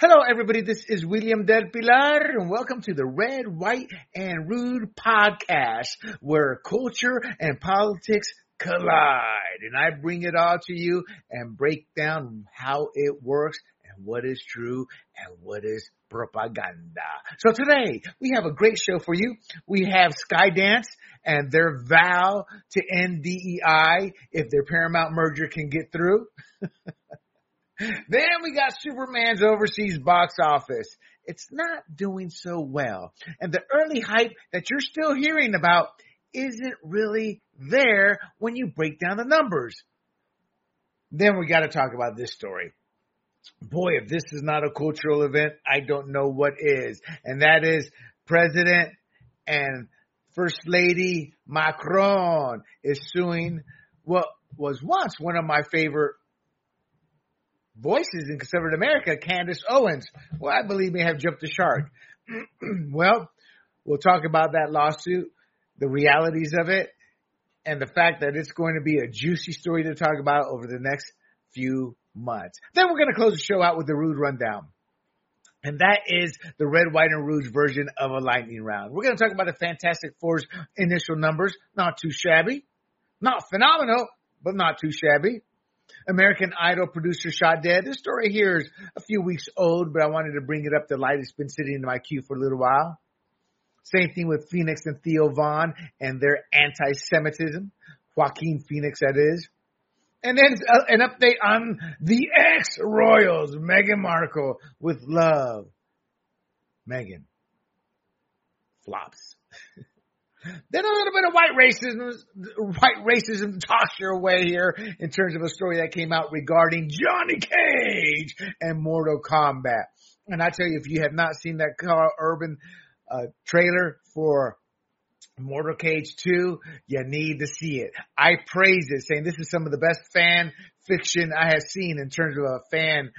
Hello, everybody. This is William Del Pilar, and welcome to the Red, White, and Rude podcast, where culture and politics collide. And I bring it all to you and break down how it works and what is true and what is propaganda. So today, we have a great show for you. We have Skydance and their vow to end DEI if their Paramount merger can get through. Then we got Superman's overseas box office. It's not doing so well. And the early hype that you're still hearing about isn't really there when you break down the numbers. Then we got to talk about this story. Boy, if this is not a cultural event, I don't know what is. And that is President and First Lady Macron is suing what was once one of my favorite voices in conservative America, Candace Owens. Well, I believe may have jumped the shark. Well, we'll talk about that lawsuit, the realities of it, and the fact that it's going to be a juicy story to talk about over the next few months. Then we're going to close the show out with the Rude Rundown. And that is the Red, White, and Rouge version of a lightning round. We're going to talk about the Fantastic Four's initial numbers. Not too shabby. Not phenomenal, but not too shabby. American Idol producer shot dead. This story here is a few weeks old, but I wanted to bring it up to light. It's been sitting in my queue for a little while. Same thing with Phoenix and Theo Vaughn and their anti-Semitism. Joaquin Phoenix, that is. And then an update on the ex-royals, Meghan Markle, with love. Meghan flops. Then a little bit of white racism tossed your way here in terms of a story that came out regarding Johnny Cage and Mortal Kombat. And I tell you, if you have not seen that Carl Urban trailer for Mortal Cage 2, you need to see it. I praise it, saying this is some of the best fan fiction I have seen in terms of a fan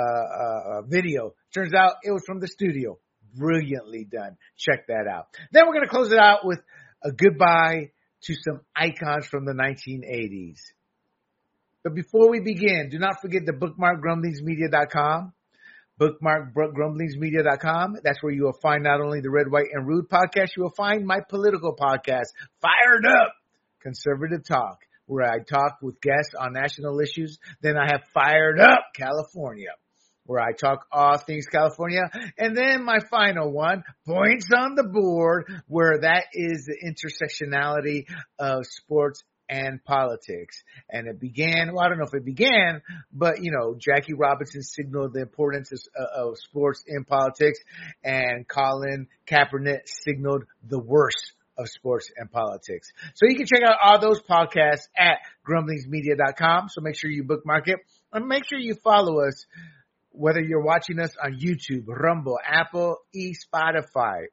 video. Turns out it was from the studio. Brilliantly done. Check that out. Then we're going to close it out with a goodbye to some icons from the 1980s. But before we begin, do not forget to bookmark grumblingsmedia.com. Bookmark grumblingsmedia.com. That's where you will find not only the Red, White, and Rude podcast, you will find my political podcast, Fired Up Conservative Talk, where I talk with guests on national issues. Then I have Fired Up California, where I talk all things California. And then my final one, Points on the Board, where that is the intersectionality of sports and politics. And it began, well, I don't know if it began, but, Jackie Robinson signaled the importance of sports in politics, and Colin Kaepernick signaled the worst of sports and politics. So you can check out all those podcasts at grumblingsmedia.com. So make sure you bookmark it, and make sure you follow us, whether you're watching us on YouTube, Rumble, Apple, Spotify,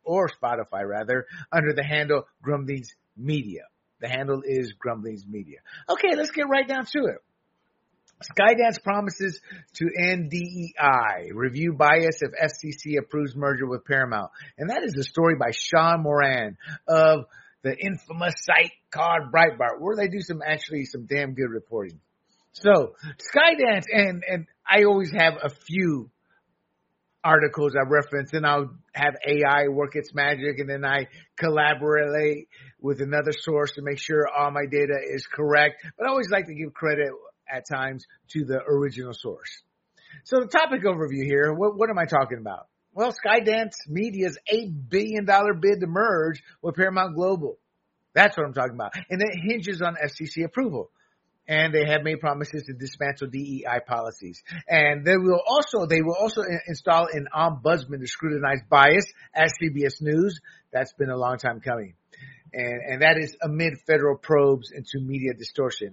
under the handle Grumblings Media. The handle is Grumblings Media. Okay, let's get right down to it. Skydance promises to end DEI. Review bias if FCC approves merger with Paramount. And that is a story by Sean Moran of the infamous site called Breitbart, where they do some damn good reporting. So, Skydance, and I always have a few articles I reference, and I'll have AI work its magic, and then I collaborate with another source to make sure all my data is correct. But I always like to give credit at times to the original source. So the topic overview here, what am I talking about? Well, Skydance Media's $8 billion bid to merge with Paramount Global. That's what I'm talking about. And it hinges on FCC approval. And they have made promises to dismantle DEI policies. And they will also install an ombudsman to scrutinize bias at CBS News. That's been a long time coming. And that is amid federal probes into media distortion,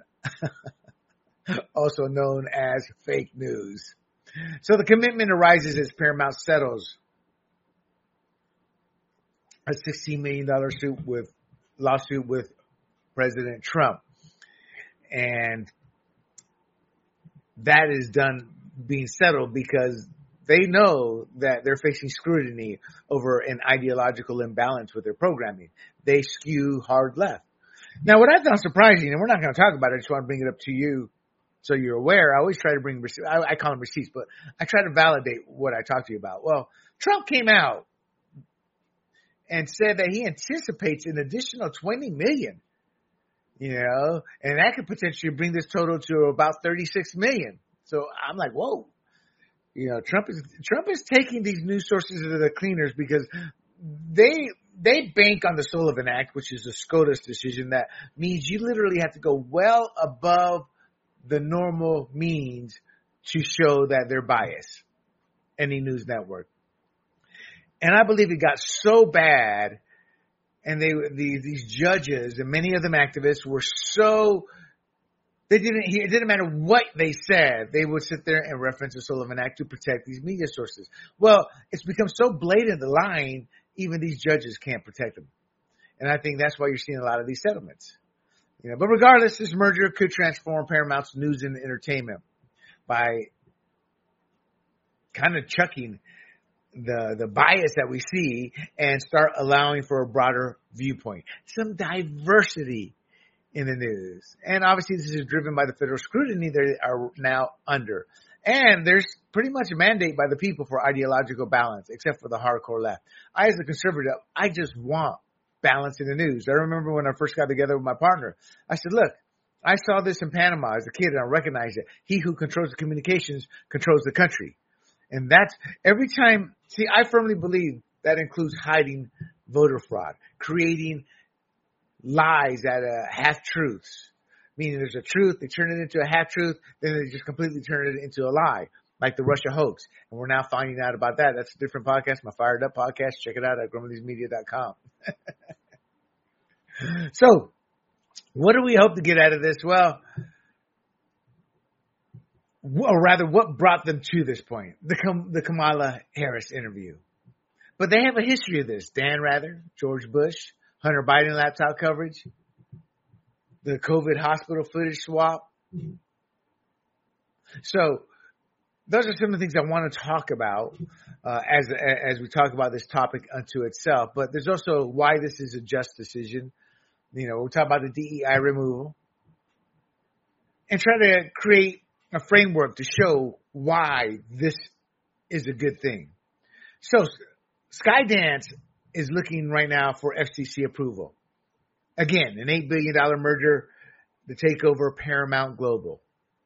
also known as fake news. So the commitment arises as Paramount settles a $16 million lawsuit with President Trump. And that is being settled because they know that they're facing scrutiny over an ideological imbalance with their programming. They skew hard left. Now, what I found surprising, and we're not going to talk about it, I just want to bring it up to you So you're aware, I always try to bring receipts. I call them receipts, but I try to validate what I talk to you about. Well, Trump came out and said that he anticipates an additional 20 million, and that could potentially bring this total to about 36 million. So I'm like, whoa, Trump is taking these news sources to the cleaners because they bank on the Sullivan Act, which is a SCOTUS decision that means you literally have to go well above the normal means to show that they're biased, any news network. And I believe it got so bad, and these judges and many of them activists were so, it didn't matter what they said, they would sit there and reference the Sullivan Act to protect these media sources. Well, it's become so blatant the line, even these judges can't protect them. And I think that's why you're seeing a lot of these settlements. But regardless, this merger could transform Paramount's news and entertainment by kind of chucking the bias that we see and start allowing for a broader viewpoint, some diversity in the news. And obviously this is driven by the federal scrutiny they are now under. And there's pretty much a mandate by the people for ideological balance, except for the hardcore left. I, as a conservative, I just want balance in the news. I remember when I first got together with my partner, I said, look, I saw this in Panama as a kid and I recognized it. He who controls the communications controls the country. And that's every time. See, I firmly believe that includes hiding voter fraud, creating lies that half-truths, meaning there's a truth, they turn it into a half-truth, then they just completely turn it into a lie, like the Russia hoax. And we're now finding out about that. That's a different podcast, my Fired Up podcast. Check it out at growmothesmedia.com. So, what do we hope to get out of this? Well, or rather, what brought them to this point? The Kamala Harris interview. But they have a history of this. Dan Rather, George Bush, Hunter Biden laptop coverage, the COVID hospital footage swap. So those are some of the things I want to talk about as we talk about this topic unto itself. But there's also why this is a just decision. We'll talk about the DEI removal and try to create a framework to show why this is a good thing. So Skydance is looking right now for FCC approval. Again, an $8 billion merger to take over Paramount Global.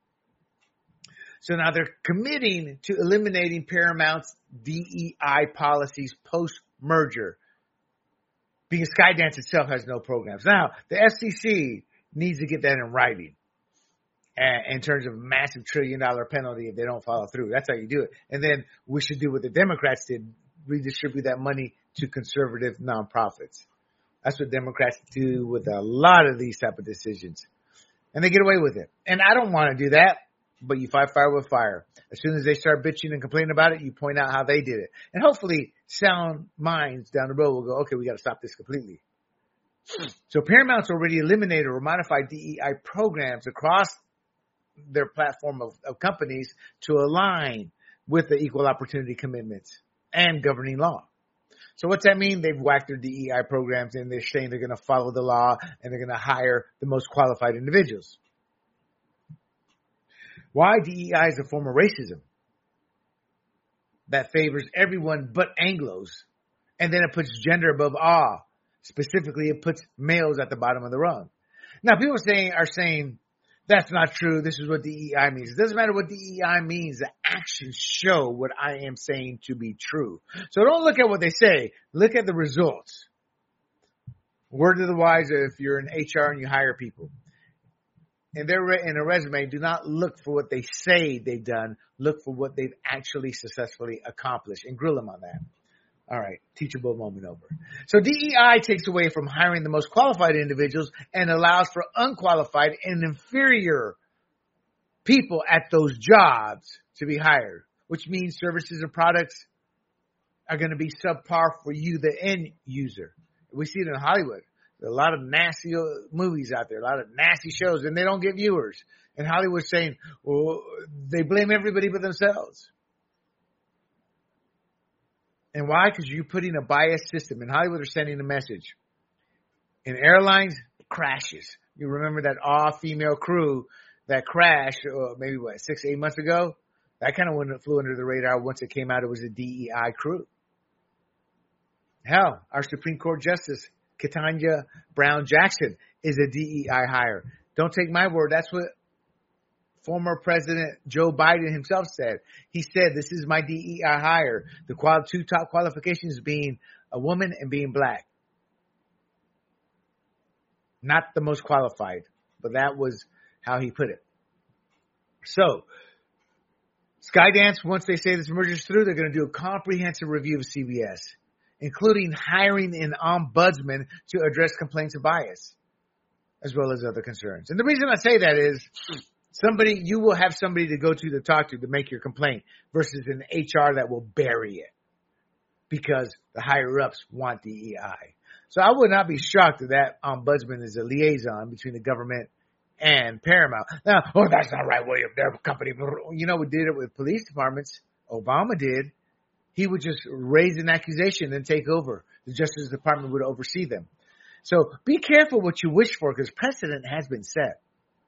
So now they're committing to eliminating Paramount's DEI policies post-merger because Skydance itself has no programs. Now, the FCC needs to get that in writing in terms of a massive $1 trillion penalty if they don't follow through. That's how you do it. And then we should do what the Democrats did, redistribute that money to conservative nonprofits. That's what Democrats do with a lot of these type of decisions. And they get away with it. And I don't want to do that, but you fight fire with fire. As soon as they start bitching and complaining about it, you point out how they did it. And hopefully sound minds down the road will go, okay, we got to stop this completely. So Paramount's already eliminated or modified DEI programs across their platform of companies to align with the equal opportunity commitments and governing law. So what's that mean? They've whacked their DEI programs and they're saying they're going to follow the law and they're going to hire the most qualified individuals. Why? DEI is a form of racism that favors everyone but Anglos. And then it puts gender above all. Specifically, it puts males at the bottom of the rung. Now, people are saying that's not true. This is what DEI means. It doesn't matter what DEI means. The actions show what I am saying to be true. So don't look at what they say. Look at the results. Word to the wise, if you're in HR and you hire people. And they're in a resume, do not look for what they say they've done. Look for what they've actually successfully accomplished and grill them on that. All right, teachable moment over. So DEI takes away from hiring the most qualified individuals and allows for unqualified and inferior people at those jobs to be hired, which means services and products are going to be subpar for you, the end user. We see it in Hollywood. There's a lot of nasty movies out there, a lot of nasty shows, and they don't get viewers. And Hollywood's saying, well, they blame everybody but themselves. And why? Because you're putting a biased system. In Hollywood, they're sending a message. In airlines, crashes. You remember that all-female crew that crash, maybe 6 to 8 months ago, that kind of flew under the radar. Once it came out, it was a DEI crew. Hell, our Supreme Court Justice, Ketanji Brown Jackson, is a DEI hire. Don't take my word. That's what former President Joe Biden himself said. He said, this is my DEI hire. The two top qualifications being a woman and being black. Not the most qualified, but that was how he put it. So, Skydance, once they say this merger is through, they're going to do a comprehensive review of CBS, including hiring an ombudsman to address complaints of bias, as well as other concerns. And the reason I say that is you will have somebody to go to talk to make your complaint versus an HR that will bury it because the higher ups want DEI. So I would not be shocked that ombudsman is a liaison between the government and Paramount. Now, that's not right, William. Their company, we did it with police departments. Obama did. He would just raise an accusation and take over. The Justice Department would oversee them. So be careful what you wish for because precedent has been set.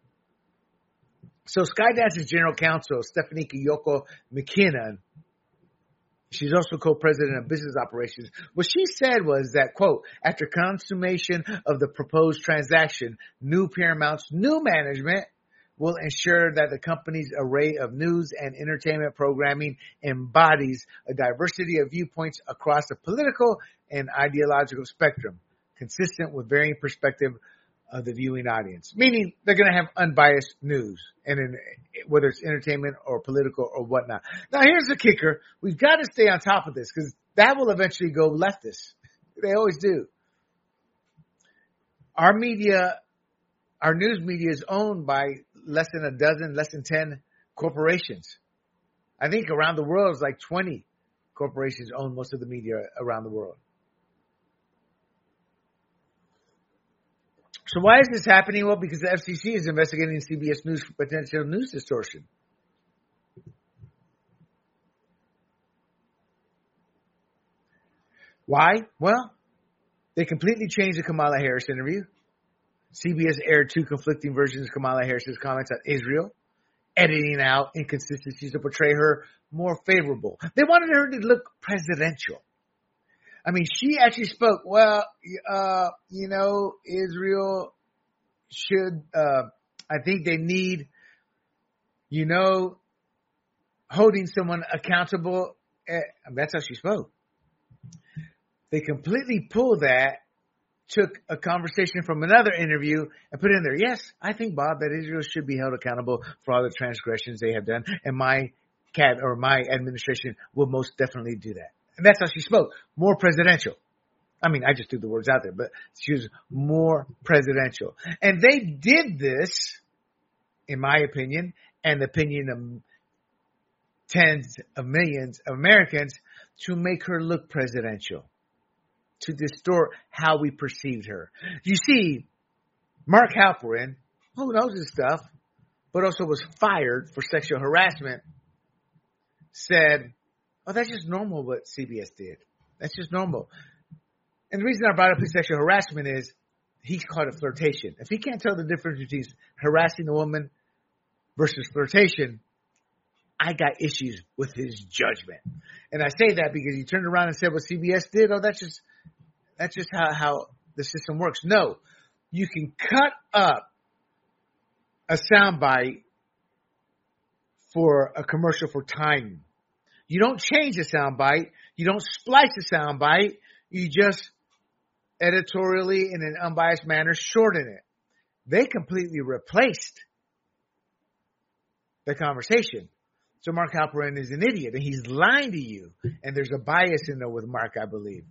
So Skydance's general counsel, Stephanie Kiyoko McKinnon, she's also co-president of business operations. What she said was that, quote, after consummation of the proposed transaction, new Paramount's new management will ensure that the company's array of news and entertainment programming embodies a diversity of viewpoints across the political and ideological spectrum, consistent with varying perspective of the viewing audience. Meaning they're going to have unbiased news, and whether it's entertainment or political or whatnot. Now here's the kicker. We've got to stay on top of this because that will eventually go leftist. They always do. Our news media is owned by less than 10 corporations. I think around the world it's like 20 corporations own most of the media around the world. So why is this happening? Well, because the FCC is investigating CBS News for potential news distortion. Why? Well, they completely changed the Kamala Harris interview. CBS aired 2 conflicting versions of Kamala Harris's comments on Israel, editing out inconsistencies to portray her more favorable. They wanted her to look presidential. I mean, she actually spoke, Israel should, I think they need, holding someone accountable. That's how she spoke. They completely pulled that, took a conversation from another interview and put it in there. Yes, I think, Bob, that Israel should be held accountable for all the transgressions they have done. And my administration will most definitely do that. And that's how she spoke. More presidential. I mean, I just threw the words out there, but she was more presidential. And they did this, in my opinion, and the opinion of tens of millions of Americans, to make her look presidential, to distort how we perceived her. You see, Mark Halperin, who knows his stuff, but also was fired for sexual harassment, said, oh, that's just normal what CBS did. That's just normal. And the reason I brought up his sexual harassment is he's called it flirtation. If he can't tell the difference between harassing a woman versus flirtation, I got issues with his judgment. And I say that because he turned around and said what CBS did. Oh, that's just how the system works. No, you can cut up a soundbite for a commercial for time. You don't change the soundbite. You don't splice the soundbite. You just editorially, in an unbiased manner, shorten it. They completely replaced the conversation. So Mark Halperin is an idiot, and he's lying to you. And there's a bias in there with Mark, I believe.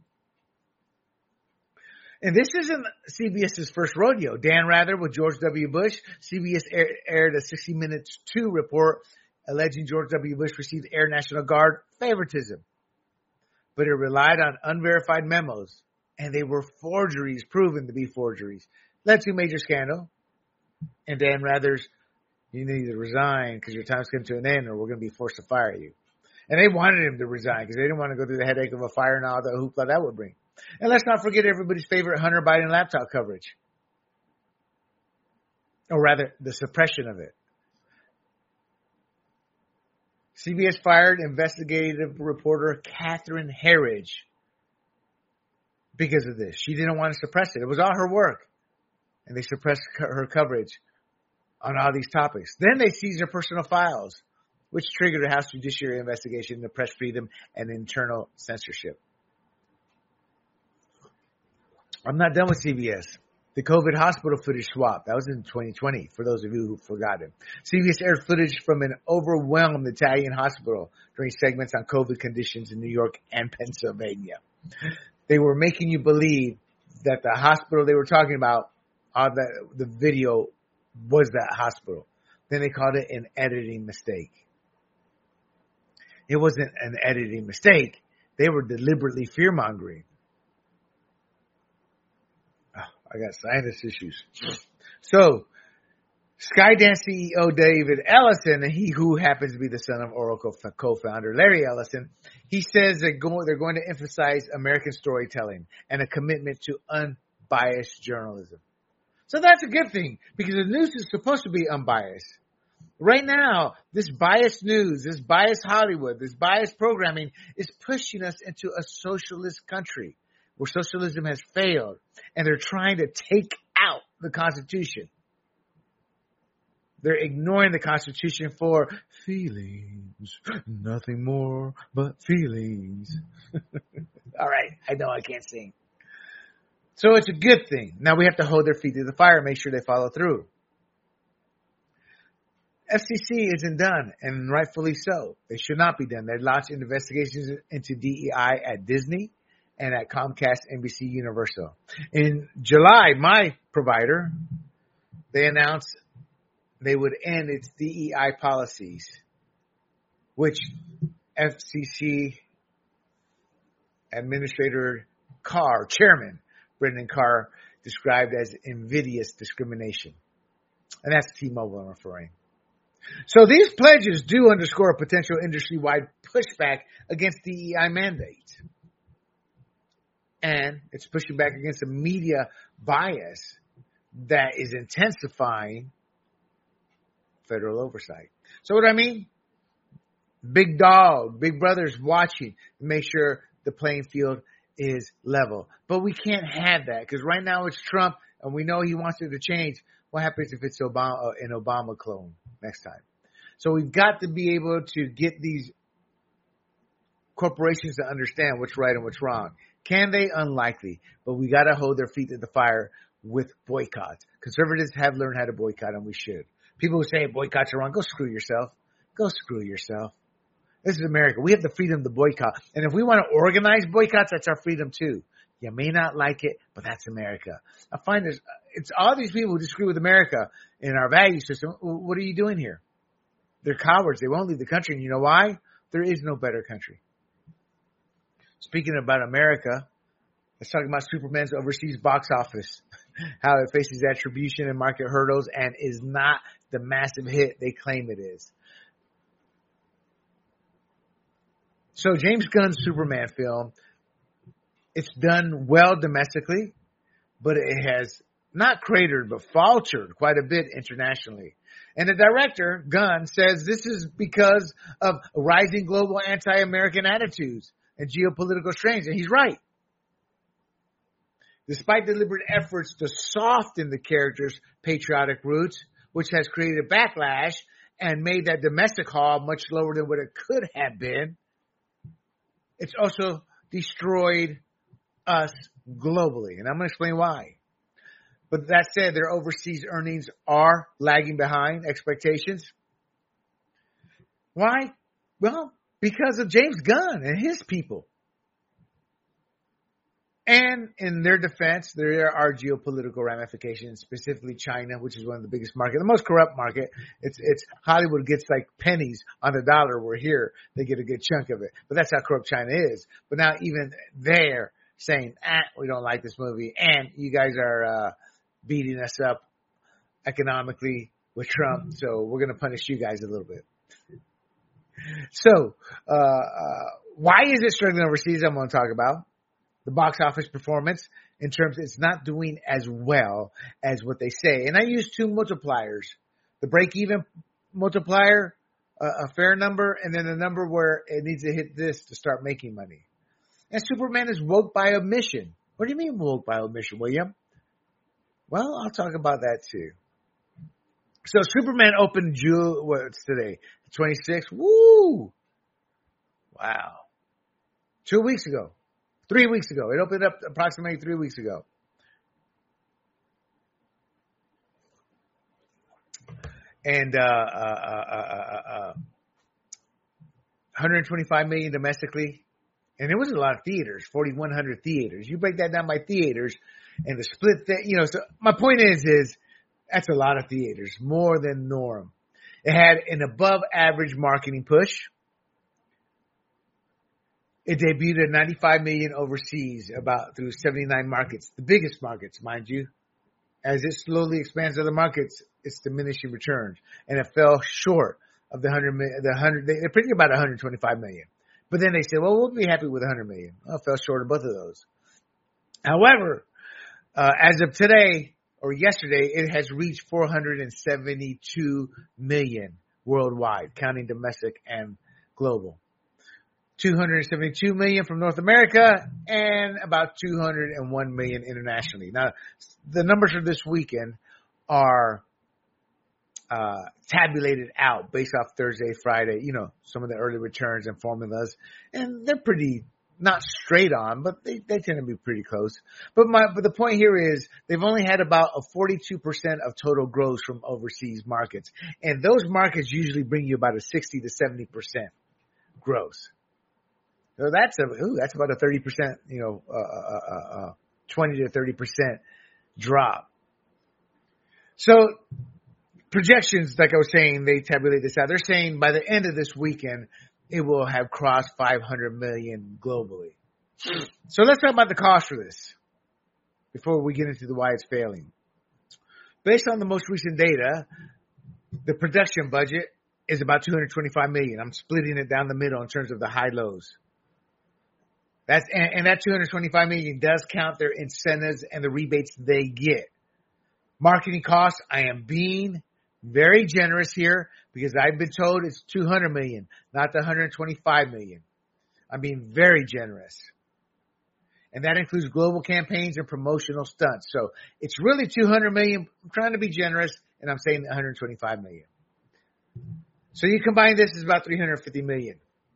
And this isn't CBS's first rodeo. Dan Rather with George W. Bush. CBS aired a 60 Minutes 2 report alleging George W. Bush received Air National Guard favoritism. But it relied on unverified memos, and they were forgeries, proven to be forgeries. Led to a major scandal. And Dan Rather's, you need to resign because your time's coming to an end or we're going to be forced to fire you. And they wanted him to resign because they didn't want to go through the headache of a fire and all the hoopla that would bring. And let's not forget everybody's favorite Hunter Biden laptop coverage. Or rather, the suppression of it. CBS fired investigative reporter Catherine Herridge because of this. She didn't want to suppress it. It was all her work. And they suppressed her coverage on all these topics. Then they seized her personal files, which triggered a House Judiciary investigation into press freedom and internal censorship. I'm not done with CBS. The COVID hospital footage swap. That was in 2020, for those of you who've forgotten. CBS aired footage from an overwhelmed Italian hospital during segments on COVID conditions in New York and Pennsylvania. They were making you believe that the hospital they were talking about, the video was that hospital. Then they called it an editing mistake. It wasn't an editing mistake. They were deliberately fear-mongering. I got sinus issues. So, Skydance CEO David Ellison, he who happens to be the son of Oracle co-founder Larry Ellison, he says they're going to emphasize American storytelling and a commitment to unbiased journalism. So that's a good thing, because the news is supposed to be unbiased. Right now, this biased news, this biased Hollywood, this biased programming is pushing us into a socialist country where socialism has failed, and they're trying to take out the Constitution. They're ignoring the Constitution for feelings, nothing more but feelings. All right, I know I can't sing. So it's a good thing. Now we have to hold their feet to the fire and make sure they follow through. FCC isn't done, and rightfully so. They should not be done. They launched investigations into DEI at Disney and at Comcast, NBC Universal. In July, my provider, they announced they would end its DEI policies, which FCC Administrator Chairman Brendan Carr described as invidious discrimination. And that's T-Mobile I'm referring. So these pledges do underscore a potential industry-wide pushback against DEI mandates. And it's pushing back against a media bias that is intensifying federal oversight. So what do I mean? Big dog, big brother's watching to make sure the playing field is level. But we can't have that, because right now it's Trump and we know he wants it to change. What happens if it's an Obama clone next time? So we've got to be able to get these corporations to understand what's right and what's wrong. Can they? Unlikely. But we got to hold their feet to the fire with boycotts. Conservatives have learned how to boycott, and we should. People who say boycotts are wrong, go screw yourself. Go screw yourself. This is America. We have the freedom to boycott. And if we want to organize boycotts, that's our freedom too. You may not like it, but that's America. I find it's all these people who disagree with America in our value system. What are you doing here? They're cowards. They won't leave the country. And you know why? There is no better country. Speaking about America, let's talk about Superman's overseas box office, how it faces attribution and market hurdles and is not the massive hit they claim it is. So James Gunn's Superman film, it's done well domestically, but it has not cratered, but faltered quite a bit internationally. And the director, Gunn, says this is because of rising global anti-American attitudes and geopolitical strains. And he's right. Despite deliberate efforts to soften the character's patriotic roots, which has created backlash and made that domestic haul much lower than what it could have been, it's also destroyed us globally. And I'm going to explain why. But that said, their overseas earnings are lagging behind expectations. Why? Well, because of James Gunn and his people. And in their defense, there are geopolitical ramifications, specifically China, which is one of the biggest markets, the most corrupt market. It's Hollywood gets like pennies on the dollar. We're here. They get a good chunk of it. But that's how corrupt China is. But now even they're saying, we don't like this movie. And you guys are beating us up economically with Trump. So we're going to punish you guys a little bit. So why is it struggling overseas? I'm going to talk about the box office performance in terms it's not doing as well as what they say. And I use two multipliers. The break-even multiplier a fair number, and then a number where it needs to hit this to start making money. And Superman is woke by omission. What do you mean woke by omission, William? Well, I'll talk about that too. So Superman opened what's today? 26th? Woo! Wow. 2 weeks ago. 3 weeks ago. It opened up approximately 3 weeks ago. And 125 million domestically. And it was a lot of theaters, 4,100 theaters. You break that down by theaters and the split that, so my point is that's a lot of theaters, more than norm. It had an above average marketing push. It debuted at 95 million overseas, about through 79 markets, the biggest markets, mind you. As it slowly expands other markets, it's diminishing returns, and it fell short of the 100 million. They're pretty about 125 million. But then they said, well, we'll be happy with 100 million. Well, it fell short of both of those. However, as of today or yesterday, it has reached 472 million worldwide, counting domestic and global. 272 million from North America and about 201 million internationally. Now, the numbers for this weekend are tabulated out based off Thursday, Friday, some of the early returns and formulas, and they're pretty not straight on, but they tend to be pretty close. But the point here is they've only had about a 42% of total gross from overseas markets, and those markets usually bring you about a 60 to 70% gross. So that's about a 30%, 20 to 30% drop. So projections, like I was saying, they tabulate this out. They're saying by the end of this weekend, it will have crossed 500 million globally. So let's talk about the cost for this before we get into why it's failing. Based on the most recent data, the production budget is about 225 million. I'm splitting it down the middle in terms of the high lows. And that 225 million does count their incentives and the rebates they get. Marketing costs, I am being very generous here because I've been told it's 200 million, not the 125 million. I'm being very generous. And that includes global campaigns and promotional stunts. So it's really 200 million. I'm trying to be generous, and I'm saying 125 million. So you combine this, is about 350 million.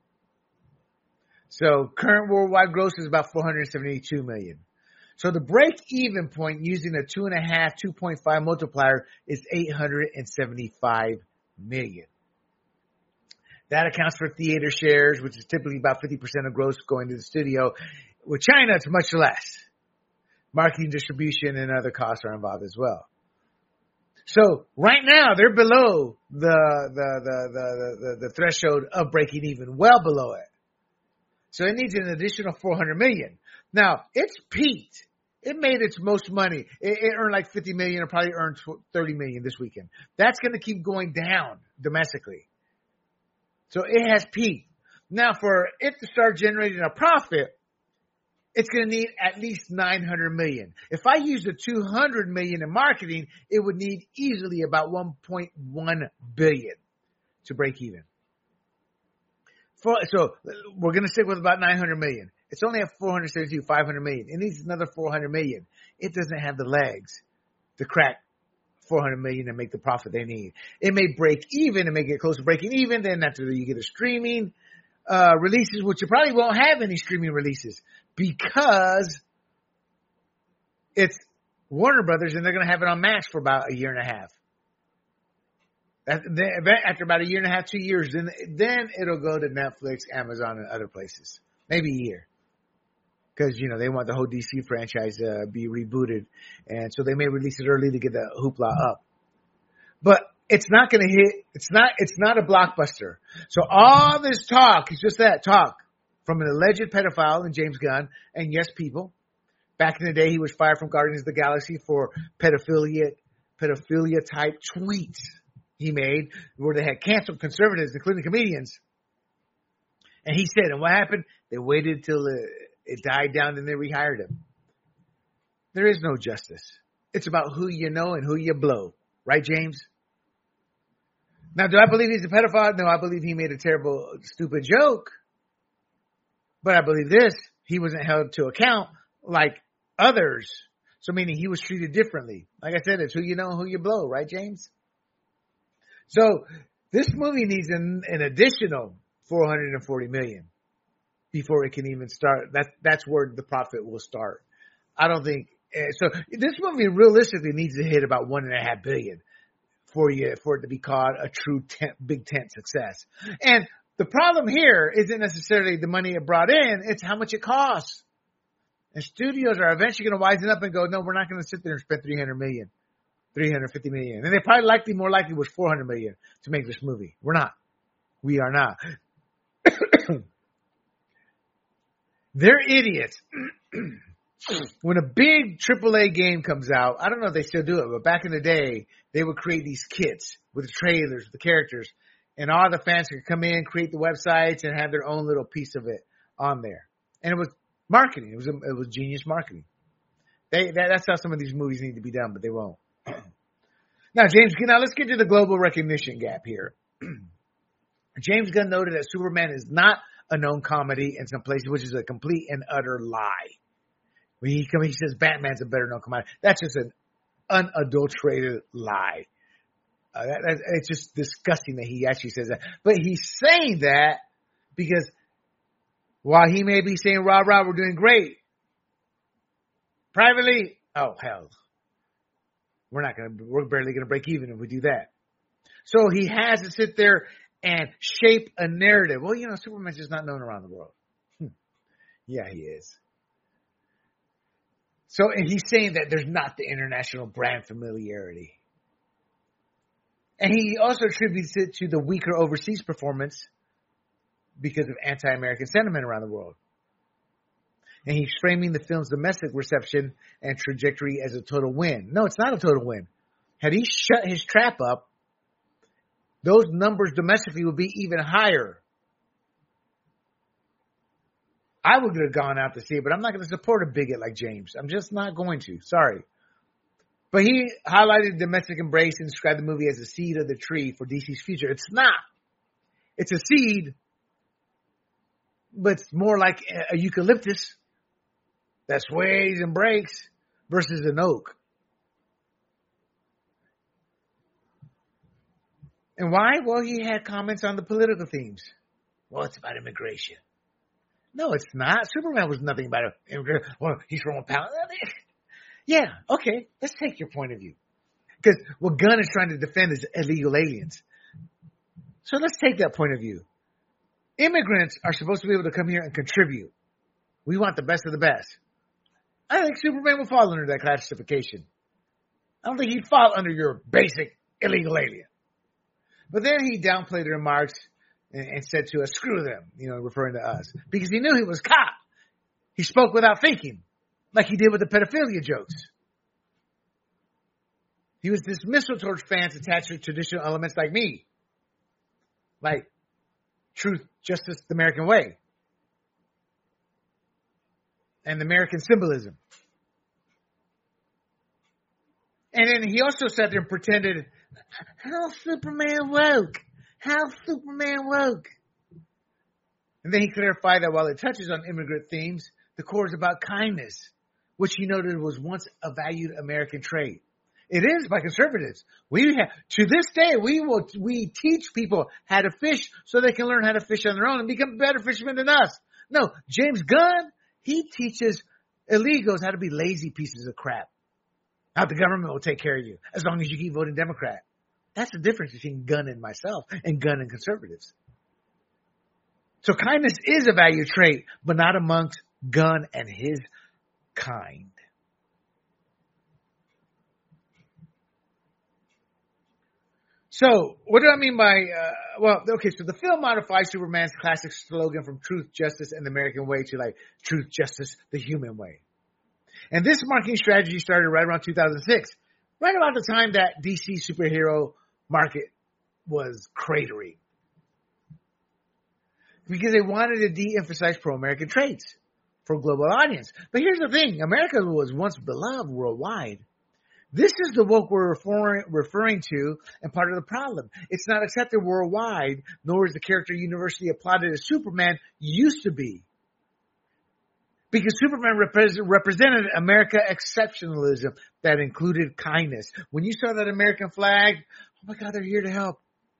So current worldwide gross is about 472 million. So the break-even point using a 2.5 multiplier is 875 million. That accounts for theater shares, which is typically about 50% of gross going to the studio. With China, it's much less. Marketing, distribution, and other costs are involved as well. So right now, they're below the threshold of breaking even, well below it. So it needs an additional 400 million. Now, it's peaked. It made its most money. It earned like 50 million. It probably earned 30 million this weekend. That's going to keep going down domestically. So it has peaked. Now, for it to start generating a profit, it's going to need at least 900 million. If I use the 200 million in marketing, it would need easily about 1.1 billion to break even. So we're going to stick with about 900 million. It's only at 472, 500 million. It needs another 400 million. It doesn't have the legs to crack 400 million and make the profit they need. It may break even and may get close to breaking even. Then after you get a streaming releases, which you probably won't have any streaming releases because it's Warner Brothers and they're going to have it on Max for about a year and a half. After about a year and a half, 2 years, then it'll go to Netflix, Amazon, and other places. Maybe a year. Because, they want the whole DC franchise to be rebooted. And so they may release it early to get the hoopla up. But it's not going to hit. It's not a blockbuster. So all this talk is just that talk from an alleged pedophile in James Gunn. And yes, people. Back in the day, he was fired from Guardians of the Galaxy for pedophilia type tweets he made where they had canceled conservatives, including comedians. And he said, and what happened? They waited till it died down and they rehired him. There is no justice. It's about who you know and who you blow. Right, James? Now, do I believe he's a pedophile? No, I believe he made a terrible, stupid joke. But I believe this, he wasn't held to account like others. So meaning he was treated differently. Like I said, it's who you know, who you blow, right, James? So this movie needs an additional $440 million before it can even start. That's where the profit will start. I don't think so. This movie realistically needs to hit about $1.5 billion for it to be called a true big tent success. And the problem here isn't necessarily the money it brought in; it's how much it costs. And studios are eventually going to wisen up and go, "No, we're not going to sit there and spend $350 million. And they probably more likely was $400 million to make this movie. We're not. We are not. They're idiots. When a big AAA game comes out, I don't know if they still do it, but back in the day, they would create these kits with the trailers, the characters, and all the fans could come in, create the websites, and have their own little piece of it on there. And it was marketing. It was genius marketing. That's how some of these movies need to be done, but they won't. Now, let's get to the global recognition gap here. James Gunn noted that Superman is not a known comedy in some places, which is a complete and utter lie. When he says Batman's a better known comedy. That's just an unadulterated lie. It's just disgusting that he actually says that. But he's saying that because while he may be saying, rah, rah, we're doing great, privately, oh, hell. We're barely going to break even if we do that. So he has to sit there and shape a narrative. Well, Superman's just not known around the world. Yeah, he is. So, and he's saying that there's not the international brand familiarity. And he also attributes it to the weaker overseas performance because of anti-American sentiment around the world. And he's framing the film's domestic reception and trajectory as a total win. No, it's not a total win. Had he shut his trap up, those numbers domestically would be even higher. I would have gone out to see it, but I'm not going to support a bigot like James. I'm just not going to. Sorry. But he highlighted domestic embrace and described the movie as a seed of the tree for DC's future. It's not. It's a seed, but it's more like a eucalyptus that sways and breaks versus an oak. And why? Well, he had comments on the political themes. Well, it's about immigration. No, it's not. Superman was nothing about immigration. Well, he's from a palace. Yeah, okay. Let's take your point of view. Because what Gunn is trying to defend is illegal aliens. So let's take that point of view. Immigrants are supposed to be able to come here and contribute. We want the best of the best. I think Superman will fall under that classification. I don't think he'd fall under your basic illegal alien. But then he downplayed the remarks and said to us, screw them, referring to us. Because he knew he was caught. He spoke without thinking, like he did with the pedophilia jokes. He was dismissal towards fans attached to traditional elements like me. Like truth, justice, the American way. And American symbolism. And then he also sat there and pretended, how Superman woke. How Superman woke. And then he clarified that while it touches on immigrant themes, the core is about kindness, which he noted was once a valued American trait. It is by conservatives. To this day, we teach people how to fish so they can learn how to fish on their own and become better fishermen than us. No, James Gunn, he teaches illegals how to be lazy pieces of crap. How the government will take care of you as long as you keep voting Democrat. That's the difference between Gunn and myself and Gunn and conservatives. So kindness is a value trait, but not amongst Gunn and his kind. So what do I mean by, so the film modifies Superman's classic slogan from truth, justice, and the American way to like truth, justice, the human way. And this marketing strategy started right around 2006, right about the time that DC superhero market was cratering. Because they wanted to de-emphasize pro-American traits for a global audience. But here's the thing. America was once beloved worldwide. This is the woke we're referring to and part of the problem. It's not accepted worldwide, nor is the character universally applauded as Superman used to be. Because Superman represented America exceptionalism that included kindness. When you saw that American flag, oh my God, they're here to help.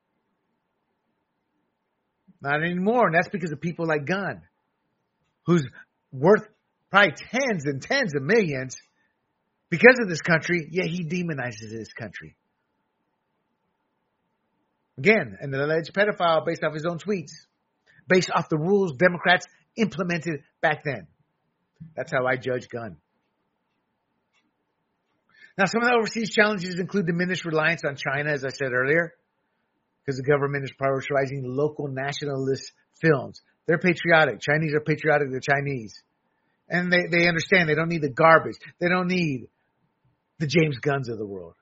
Not anymore. And that's because of people like Gunn, who's worth probably tens and tens of millions because of this country, yet he demonizes this country. Again, an alleged pedophile based off his own tweets, based off the rules Democrats implemented back then. That's how I judge Gunn. Now, some of the overseas challenges include diminished reliance on China, as I said earlier, because the government is prioritizing local nationalist films. They're patriotic. Chinese are patriotic. They're Chinese. And they understand they don't need the garbage. They don't need the James Gunns of the world.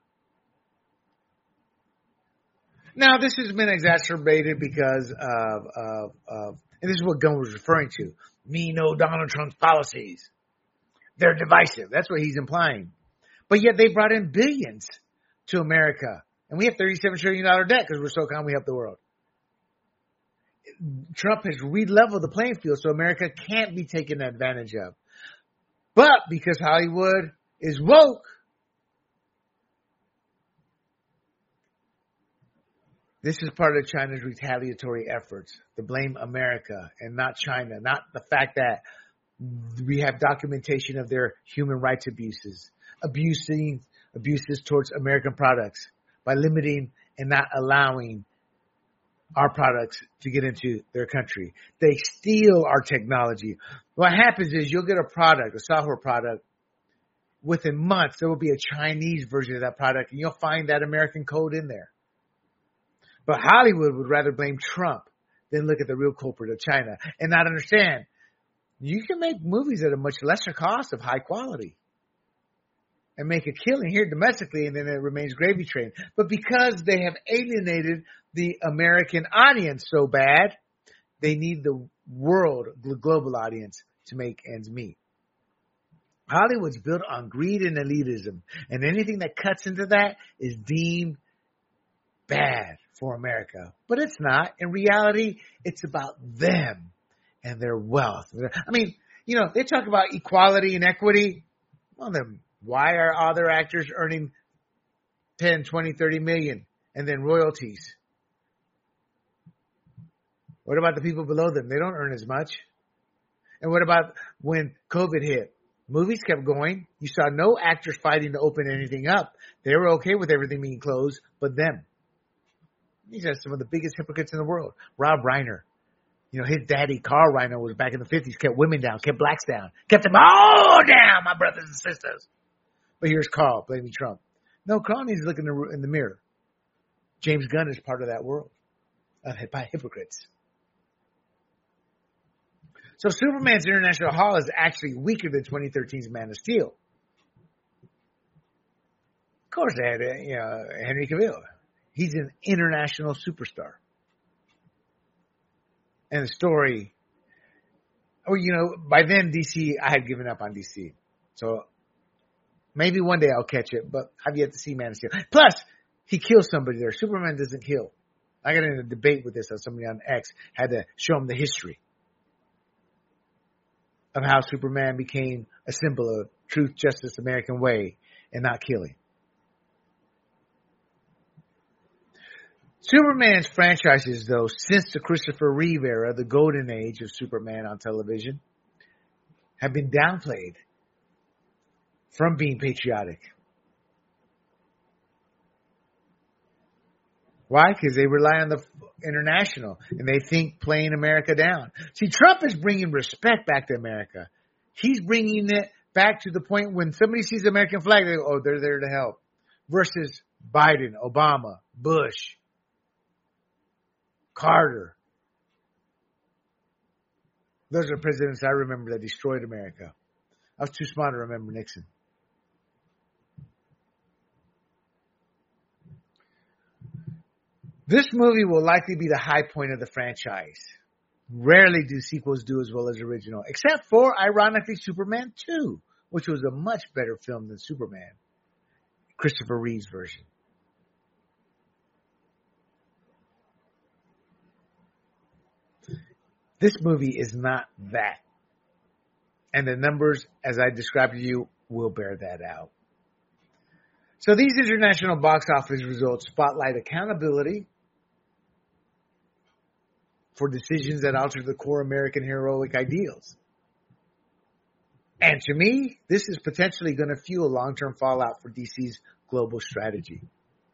Now, this has been exacerbated because of and this is what Gunn was referring to. Me know Donald Trump's policies. They're divisive. That's what he's implying. But yet they brought in billions to America. And we have $37 trillion debt because we're so calm we help the world. Trump has re-leveled the playing field so America can't be taken advantage of. But because Hollywood is woke, this is part of China's retaliatory efforts to blame America and not China, not the fact that we have documentation of their human rights abuses towards American products by limiting and not allowing our products to get into their country. They steal our technology. What happens is you'll get a product, a software product, within months there will be a Chinese version of that product and you'll find that American code in there. But Hollywood would rather blame Trump than look at the real culprit of China and not understand you can make movies at a much lesser cost of high quality and make a killing here domestically and then it remains gravy train. But because they have alienated the American audience so bad, they need the world, the global audience to make ends meet. Hollywood's built on greed and elitism, and anything that cuts into that is deemed bad for America. But it's not. In reality, it's about them and their wealth. I mean, you know, they talk about equality and equity. Well, then why are other actors earning 10, 20, 30 million and then royalties? What about the people below them? They don't earn as much. And what about when COVID hit? Movies kept going. You saw no actors fighting to open anything up. They were okay with everything being closed, but them. These are some of the biggest hypocrites in the world. Rob Reiner. You know, his daddy, Carl Reiner, was back in the 50s, kept women down, kept blacks down, kept them all down, my brothers and sisters. But here's Carl blaming Trump. No, Carl needs to look in the mirror. James Gunn is part of that world by hypocrites. So Superman's international haul is actually weaker than 2013's Man of Steel. Of course, they had Henry Cavill. He's an international superstar. And the story, by then DC, I had given up on DC. So maybe one day I'll catch it, but I've yet to see Man of Steel. Plus, he kills somebody there. Superman doesn't kill. I got in a debate with this on somebody on X, had to show him the history of how Superman became a symbol of truth, justice, American way, and not killing. Superman's franchises, though, since the Christopher Reeve era, the golden age of Superman on television, have been downplayed from being patriotic. Why? Because they rely on the international and they think playing America down. See, Trump is bringing respect back to America. He's bringing it back to the point when somebody sees the American flag, they go, oh, they're there to help. Versus Biden, Obama, Bush, Carter. Those are presidents I remember that destroyed America. I was too smart to remember Nixon. This movie will likely be the high point of the franchise. Rarely do sequels do as well as original, except for, ironically, Superman 2, which was a much better film than Superman. Christopher Reeve's version. This movie is not that. And the numbers, as I described to you, will bear that out. So these international box office results spotlight accountability for decisions that alter the core American heroic ideals. And to me, this is potentially going to fuel long-term fallout for DC's global strategy.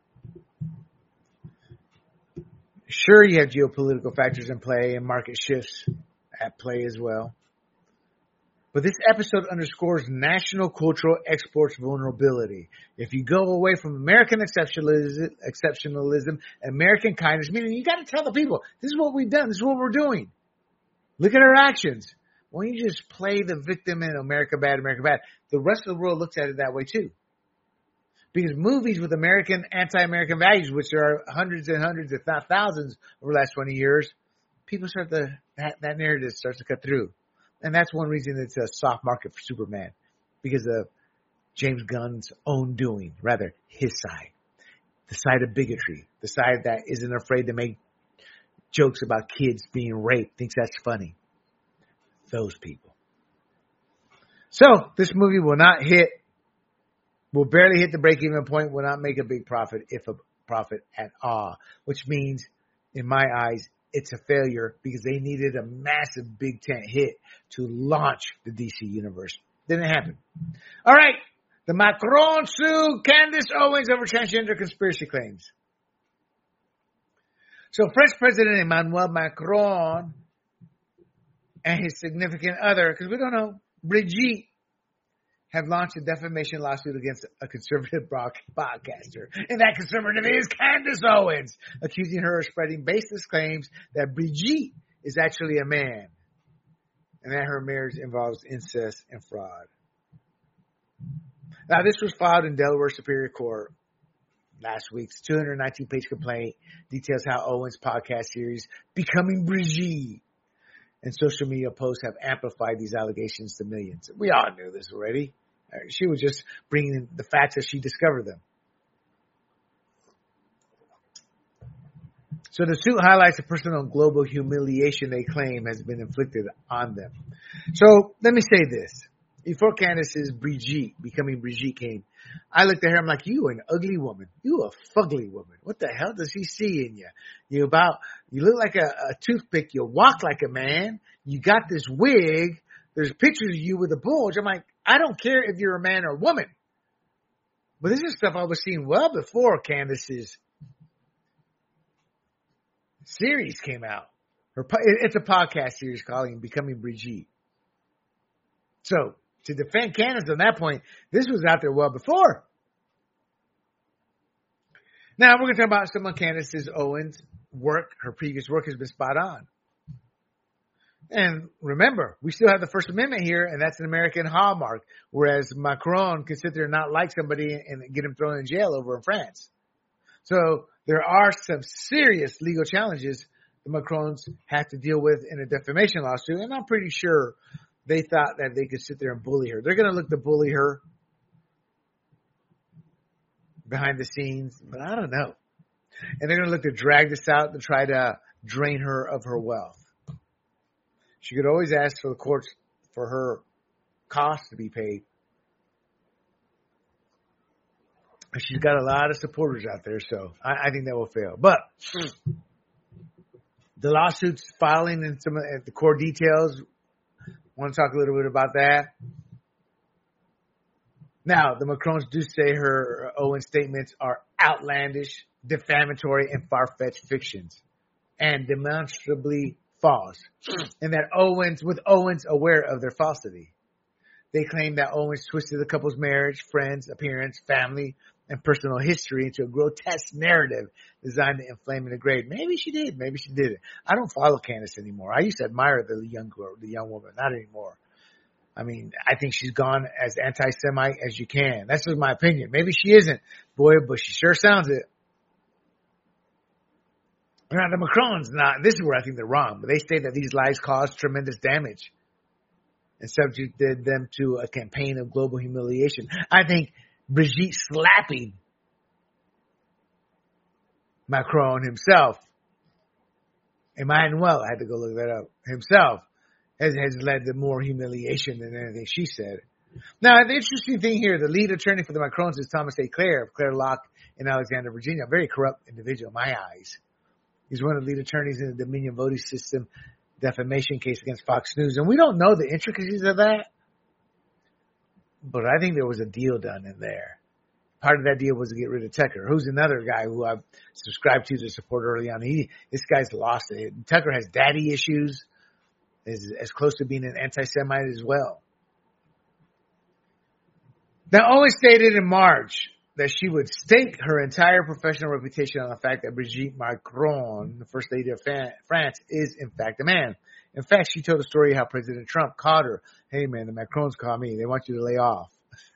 Sure, you have geopolitical factors in play and market shifts at play as well. But this episode underscores national cultural exports vulnerability. If you go away from American exceptionalism, American kindness, meaning you got to tell the people, this is what we've done, this is what we're doing. Look at our actions. When you just play the victim in America bad, the rest of the world looks at it that way too. Because movies with American, anti-American values, which are hundreds and hundreds, if not thousands, over the last 20 years, people start that narrative starts to cut through. And that's one reason it's a soft market for Superman. Because of James Gunn's own doing, rather his side. The side of bigotry. The side that isn't afraid to make jokes about kids being raped, thinks that's funny. Those people. So, this movie will barely hit the break-even point, will not make a big profit, if a profit at all. Which means, in my eyes, it's a failure because they needed a massive big tent hit to launch the DC universe. Didn't happen. All right. The Macron sued Candace Owens over transgender conspiracy claims. So French President Emmanuel Macron and his significant other, because we don't know, Brigitte, have launched a defamation lawsuit against a conservative podcaster. And that conservative is Candace Owens, accusing her of spreading baseless claims that Brigitte is actually a man and that her marriage involves incest and fraud. Now, this was filed in Delaware Superior Court last week's 219-page complaint details how Owens' podcast series, Becoming Brigitte, and social media posts have amplified these allegations to millions. We all knew this already. She was just bringing the facts as she discovered them. So the suit highlights the personal and global humiliation they claim has been inflicted on them. So let me say this. Before Candace's Becoming Brigitte came, I looked at her, I'm like, you an ugly woman. You a fugly woman. What the hell does he see in you? You look like a toothpick. You walk like a man. You got this wig. There's pictures of you with a bulge. I'm like, I don't care if you're a man or a woman. But this is stuff I was seeing well before Candace's series came out. It's a podcast series called Becoming Brigitte. So, to defend Candace on that point, this was out there well before. Now, we're going to talk about some of Candace Owens' work. Her previous work has been spot on. And remember, we still have the First Amendment here, and that's an American hallmark, whereas Macron can sit there and not like somebody and get him thrown in jail over in France. So there are some serious legal challenges the Macrons have to deal with in a defamation lawsuit, and I'm pretty sure they thought that they could sit there and bully her. They're going to look to bully her behind the scenes, but I don't know. And they're going to look to drag this out to try to drain her of her wealth. She could always ask for the courts for her costs to be paid. She's got a lot of supporters out there, so I think that will fail. But the lawsuit's filing and some of the core details, want to talk a little bit about that. Now, the Macrons do say her Owens statements are outlandish, defamatory, and far-fetched fictions, and demonstrably false, and that Owens aware of their falsity. They claim that Owens twisted the couple's marriage, friends, appearance, family, and personal history into a grotesque narrative designed to inflame and degrade. Maybe she did, maybe she didn't. I don't follow Candace anymore. I used to admire the young woman, not anymore. I mean, I think she's gone as anti-Semite as you can. That's just my opinion. Maybe she isn't, boy, but she sure sounds it. Now, the Macrons, this is where I think they're wrong, but they state that these lies caused tremendous damage and subjected them to a campaign of global humiliation. I think Brigitte slapping Macron himself. Emmanuel, I had to go look that up, himself has led to more humiliation than anything she said. Now, the interesting thing here, the lead attorney for the Macrons is Thomas A. Clare of Clare Locke in Alexandria, Virginia. A very corrupt individual in my eyes. He's one of the lead attorneys in the Dominion voting system defamation case against Fox News. And we don't know the intricacies of that, but I think there was a deal done in there. Part of that deal was to get rid of Tucker, who's another guy who I've subscribed to support early on. This guy's lost it. Tucker has daddy issues, is as close to being an anti-Semite as well. Now, Owen stated in March that she would stake her entire professional reputation on the fact that Brigitte Macron, the first lady of France, is in fact a man. In fact, she told a story how President Trump called her, "Hey man, the Macrons call me. They want you to lay off."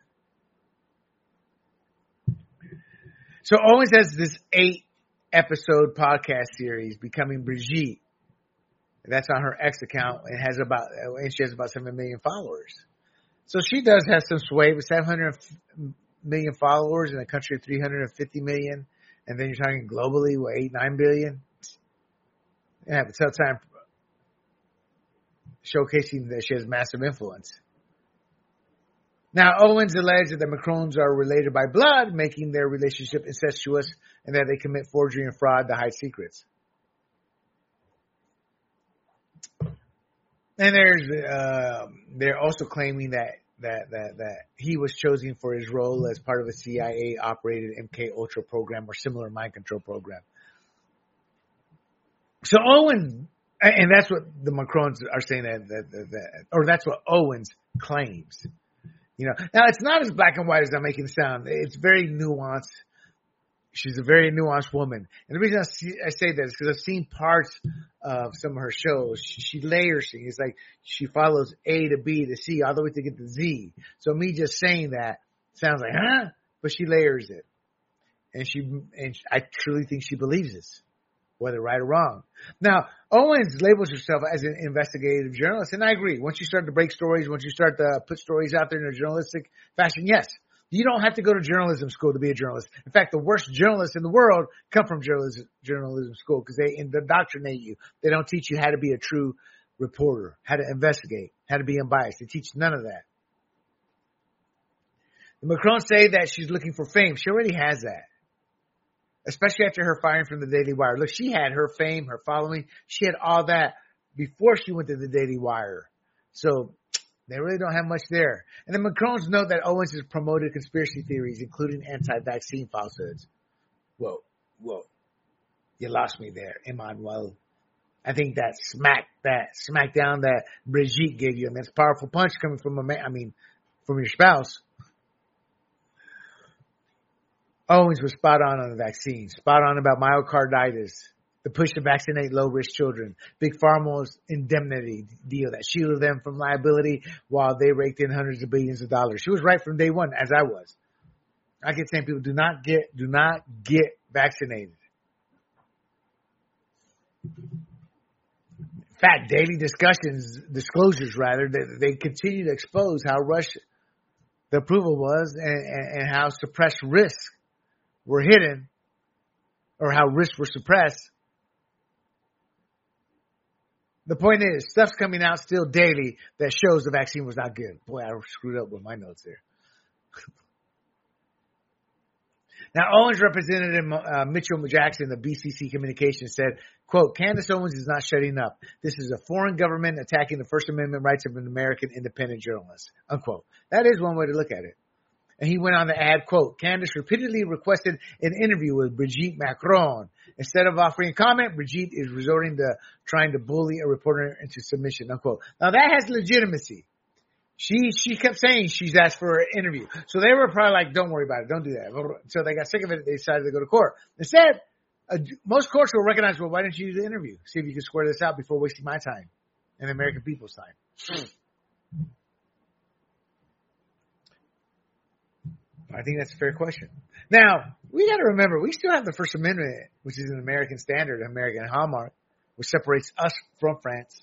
So Owens has this 8-episode podcast series, Becoming Brigitte. That's on her X account. And she has about 7 million followers. So she does have some sway with 700 million followers in a country of 350 million. And then you're talking globally with 8-9 billion. You have a tough time showcasing that she has massive influence. Now, Owens alleged that the Macrons are related by blood, making their relationship incestuous, and that they commit forgery and fraud to hide secrets. And they're also claiming that he was chosen for his role as part of a CIA-operated MK Ultra program or similar mind control program. So Owens, and that's what the Macrons are saying or that's what Owens claims. You know, now it's not as black and white as I'm making it sound. It's very nuanced. She's a very nuanced woman. And the reason I say that is because I've seen parts of some of her shows. She layers things. It's like she follows A to B to C all the way to get to Z. So me just saying that sounds like, huh? But she layers it. And I truly think she believes this, whether right or wrong. Now, Owens labels herself as an investigative journalist, and I agree. Once you start to break stories, once you start to put stories out there in a journalistic fashion, yes, you don't have to go to journalism school to be a journalist. In fact, the worst journalists in the world come from journalism school because they indoctrinate you. They don't teach you how to be a true reporter, how to investigate, how to be unbiased. They teach none of that. The Macrons say that she's looking for fame. She already has that. Especially after her firing from the Daily Wire. Look, she had her fame, her following. She had all that before she went to the Daily Wire. So they really don't have much there. And the Macrons note that Owens has promoted conspiracy theories, including anti-vaccine falsehoods. Whoa. You lost me there, Emmanuel. I think that smackdown that Brigitte gave you, and that's a powerful punch coming from from your spouse. Owens was spot on the vaccine, spot on about myocarditis, the push to vaccinate low-risk children, Big Pharma's indemnity deal that shielded them from liability while they raked in hundreds of billions of dollars. She was right from day one, as I was. I keep saying people do not get vaccinated. In fact, daily disclosures, they continue to expose how rushed the approval was and how suppressed risks were hidden, or how risks were suppressed. The point is, stuff's coming out still daily that shows the vaccine was not good. Boy, I screwed up with my notes there. Now, Owens Representative Mitchell Jackson of BCC Communications said, quote, "Candace Owens is not shutting up. This is a foreign government attacking the First Amendment rights of an American independent journalist," unquote. That is one way to look at it. And he went on to add, quote, "Candace repeatedly requested an interview with Brigitte Macron. Instead of offering a comment, Brigitte is resorting to trying to bully a reporter into submission," unquote. Now that has legitimacy. She kept saying she's asked for an interview. So they were probably like, don't worry about it. Don't do that. So they got sick of it. They decided to go to court. Instead, most courts will recognize, well, why didn't you do the interview? See if you can square this out before wasting my time and the American people's time. I think that's a fair question. Now, we got to remember, we still have the First Amendment, which is an American standard, an American hallmark, which separates us from France.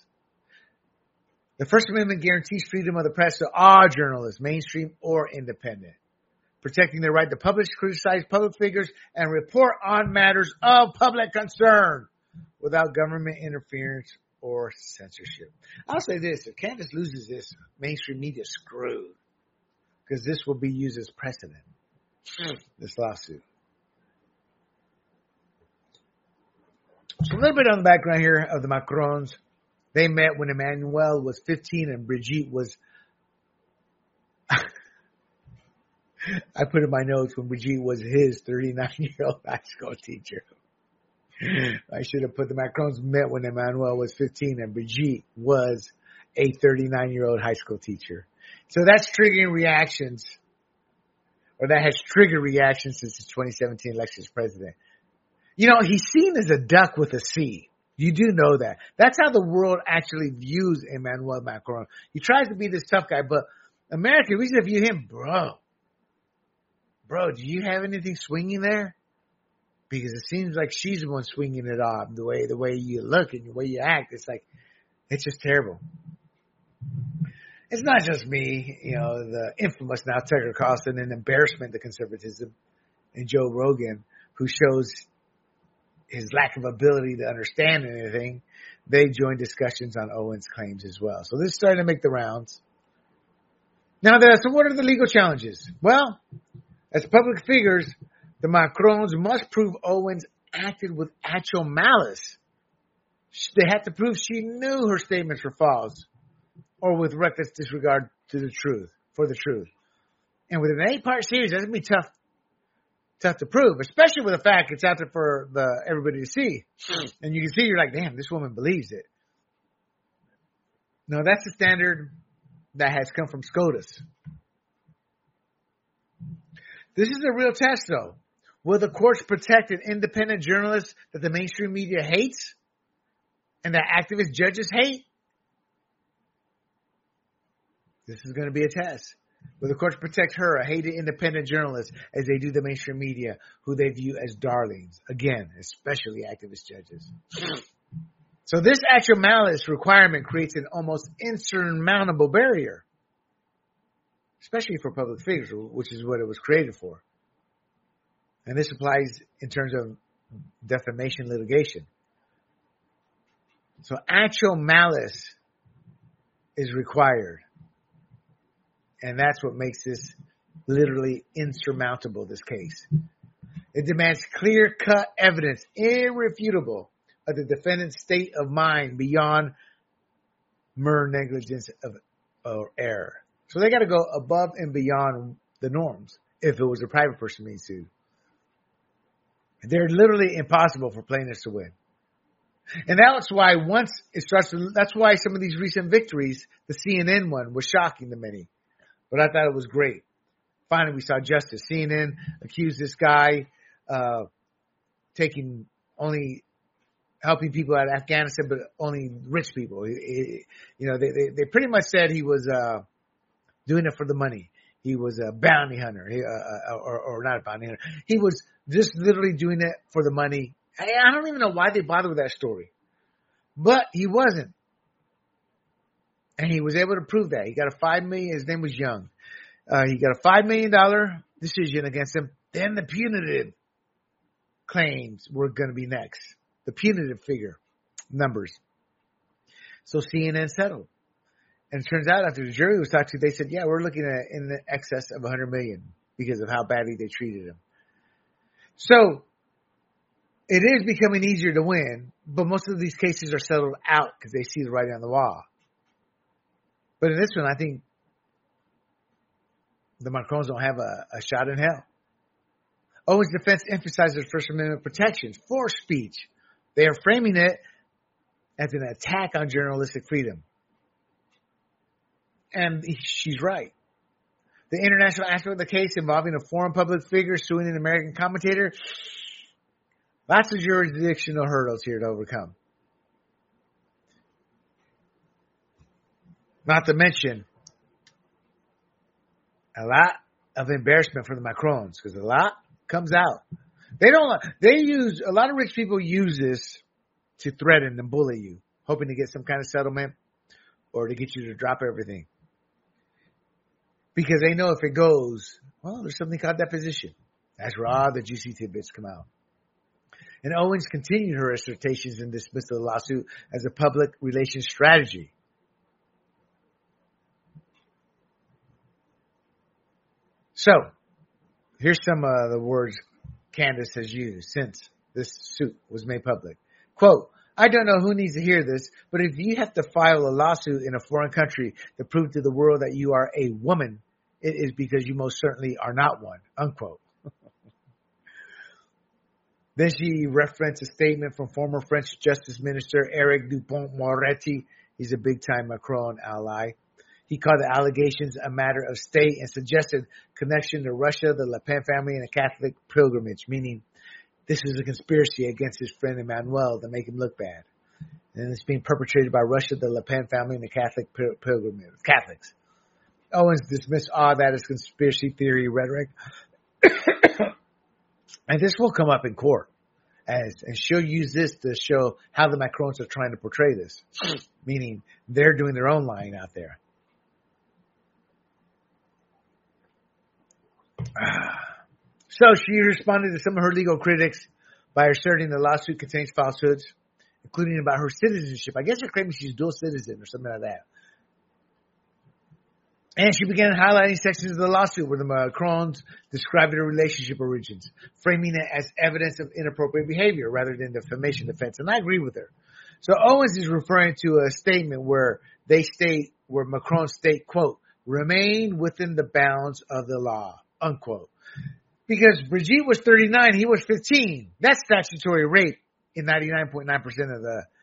The First Amendment guarantees freedom of the press to all journalists, mainstream or independent. protecting their right to publish, criticize public figures, and report on matters of public concern without government interference or censorship. I'll say this, if Candace loses this, mainstream media is screwed, because this will be used as precedent, this lawsuit. So a little bit on the background here of the Macrons. They met when Emmanuel was 15 and Brigitte was, I put in my notes when Brigitte was his 39-year-old high school teacher. I should have put the Macrons met when Emmanuel was 15 and Brigitte was a 39-year-old high school teacher. So that's triggering reactions, or that has triggered reactions since the 2017 election as president. You know, he's seen as a duck with a C. You do know that. That's how the world actually views Emmanuel Macron. He tries to be this tough guy, but America, we just view him, bro, do you have anything swinging there? Because it seems like she's the one swinging it off. The way you look and the way you act, it's like, it's just terrible. It's not just me, you know, the infamous now Tucker Carlson, an embarrassment to conservatism, and Joe Rogan, who shows his lack of ability to understand anything. They joined discussions on Owens' claims as well. So this is starting to make the rounds. Now, so what are the legal challenges? Well, as public figures, the Macrons must prove Owens acted with actual malice. They had to prove she knew her statements were false or with reckless disregard for the truth. And with an 8-part series, that's going to be tough to prove, especially with the fact it's out there for everybody to see. And you can see, you're like, damn, this woman believes it. No, that's the standard that has come from SCOTUS. This is a real test, though. Will the courts protect an independent journalist that the mainstream media hates and that activist judges hate? This is going to be a test. Will the courts protect her, a hated independent journalist, as they do the mainstream media, who they view as darlings? Again, especially activist judges. So this actual malice requirement creates an almost insurmountable barrier, especially for public figures, which is what it was created for. And this applies in terms of defamation litigation. So actual malice is required. And that's what makes this literally insurmountable, this case. It demands clear-cut evidence, irrefutable, of the defendant's state of mind beyond mere negligence or error. So they got to go above and beyond the norms if it was a private person being sued. They're literally impossible for plaintiffs to win. And that's why that's why some of these recent victories, the CNN one, was shocking to many. But I thought it was great. Finally, we saw justice. CNN accused this guy of helping people out of Afghanistan, but only rich people. They pretty much said he was doing it for the money. He was a bounty hunter, or not a bounty hunter. He was just literally doing it for the money. I don't even know why they bothered with that story, but he wasn't. And he was able to prove that. He got a $5 million. His name was Young. He got a $5 million decision against him. Then the punitive claims were going to be next. The punitive figure numbers. So CNN settled. And it turns out after the jury was talked to, they said, yeah, we're looking at in the excess of $100 million because of how badly they treated him. So it is becoming easier to win, but most of these cases are settled out because they see the writing on the wall. But in this one, I think the Macrons don't have a shot in hell. Owens' defense emphasizes First Amendment protections for speech. They are framing it as an attack on journalistic freedom. And she's right. The international aspect of the case involving a foreign public figure suing an American commentator, lots of jurisdictional hurdles here to overcome. Not to mention a lot of embarrassment for the Macrons, because a lot comes out. A lot of rich people use this to threaten and bully you, hoping to get some kind of settlement or to get you to drop everything. Because they know if it goes, Well, there's something called deposition. That's where all the juicy tidbits come out. And Owens continued her assertions and dismissed the lawsuit as a public relations strategy. So, here's some of the words Candace has used since this suit was made public. Quote, I don't know who needs to hear this, but if you have to file a lawsuit in a foreign country to prove to the world that you are a woman, it is because you most certainly are not one, unquote. Then she referenced a statement from former French Justice Minister Eric Dupont-Moretti. He's a big-time Macron ally. He called the allegations a matter of state and suggested connection to Russia, the Le Pen family, and a Catholic pilgrimage, meaning this is a conspiracy against his friend Emmanuel to make him look bad. And it's being perpetrated by Russia, the Le Pen family, and the Catholic pilgrimage, Catholics. Owens dismissed all that as conspiracy theory rhetoric. And this will come up in court. And she'll use this to show how the Macrons are trying to portray this. Meaning they're doing their own lying out there. So she responded to some of her legal critics by asserting the lawsuit contains falsehoods, including about her citizenship. I guess they're claiming she's dual citizen or something like that. And she began highlighting sections of the lawsuit where the Macrons described their relationship origins, framing it as evidence of inappropriate behavior rather than defamation defense. And I agree with her. So Owens is referring to a statement where Macron state, quote, remain within the bounds of the law, unquote. Because Brigitte was 39, he was 15. That's statutory rape in 99.9% of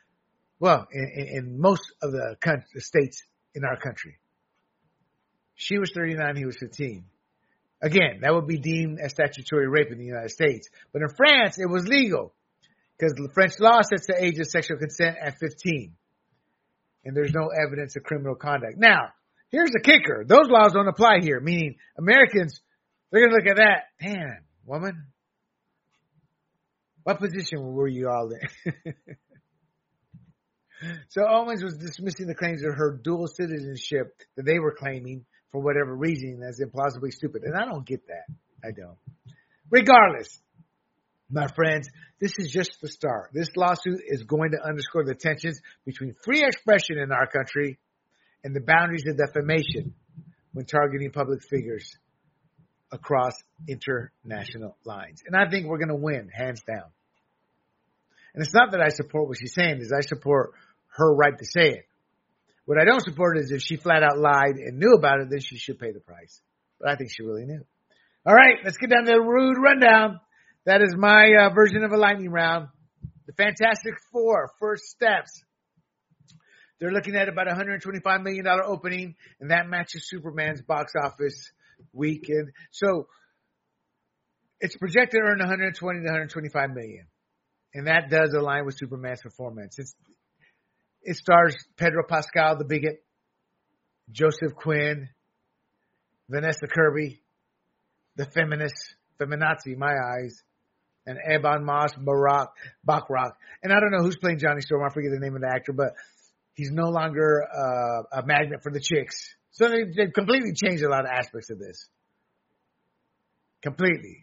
in most of the states in our country. She was 39, he was 15. Again, that would be deemed as statutory rape in the United States. But in France, it was legal because the French law sets the age of sexual consent at 15. And there's no evidence of criminal conduct. Now, here's the kicker. Those laws don't apply here, meaning Americans, they're going to look at that. Damn, woman. What position were you all in? So Owens was dismissing the claims of her dual citizenship that they were claiming for whatever reason as implausibly stupid. And I don't get that. I don't. Regardless, my friends, this is just the start. This lawsuit is going to underscore the tensions between free expression in our country and the boundaries of defamation when targeting public figures across international lines. And I think we're going to win, hands down. And it's not that I support what she's saying, is I support her right to say it. What I don't support is if she flat out lied and knew about it, then she should pay the price. But I think she really knew. All right, let's get down to the rude rundown. That is my version of a lightning round. The Fantastic Four, first steps. They're looking at about $125 million opening, and that matches Superman's box office weekend. So it's projected to earn 120 to 125 million. And that does align with Superman's performance. It stars Pedro Pascal, the bigot, Joseph Quinn, Vanessa Kirby, the feminazi in my eyes, and Ebon Moss-Bachrach. And I don't know who's playing Johnny Storm. I forget the name of the actor, but he's no longer a magnet for the chicks. So they completely changed a lot of aspects of this. Completely.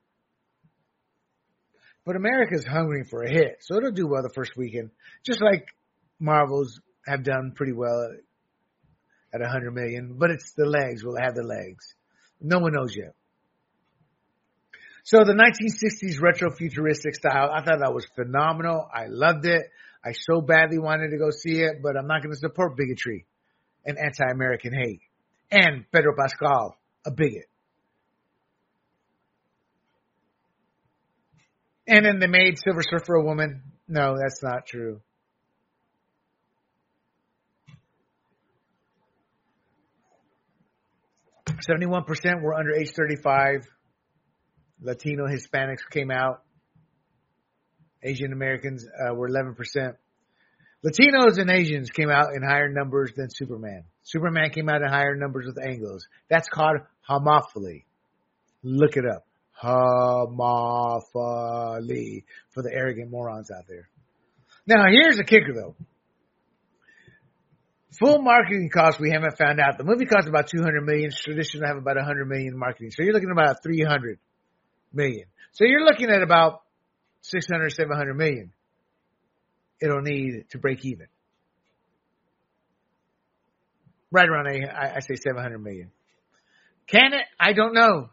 But America's hungry for a hit, so it'll do well the first weekend. Just like Marvel's have done pretty well at 100 million. But it's the legs. Will it have the legs? No one knows yet. So the 1960s retro futuristic style, I thought that was phenomenal. I loved it. I so badly wanted to go see it, but I'm not going to support bigotry and anti-American hate. And Pedro Pascal, a bigot. And then they made Silver Surfer a woman. No, that's not true. %71% were under age 35. Latino Hispanics came out. Asian Americans were 11%. Latinos and Asians came out in higher numbers than Superman. Superman came out in higher numbers with Anglos. That's called homophily. Look it up. Homophily for the arrogant morons out there. Now, here's the kicker, though. Full marketing costs we haven't found out. The movie costs about $200 million. Traditional have about $100 million in marketing. So you're looking at about $300 million. So you're looking at about $600, $700 million it'll need to break even. Right around, I say $700 million. Can it? I don't know.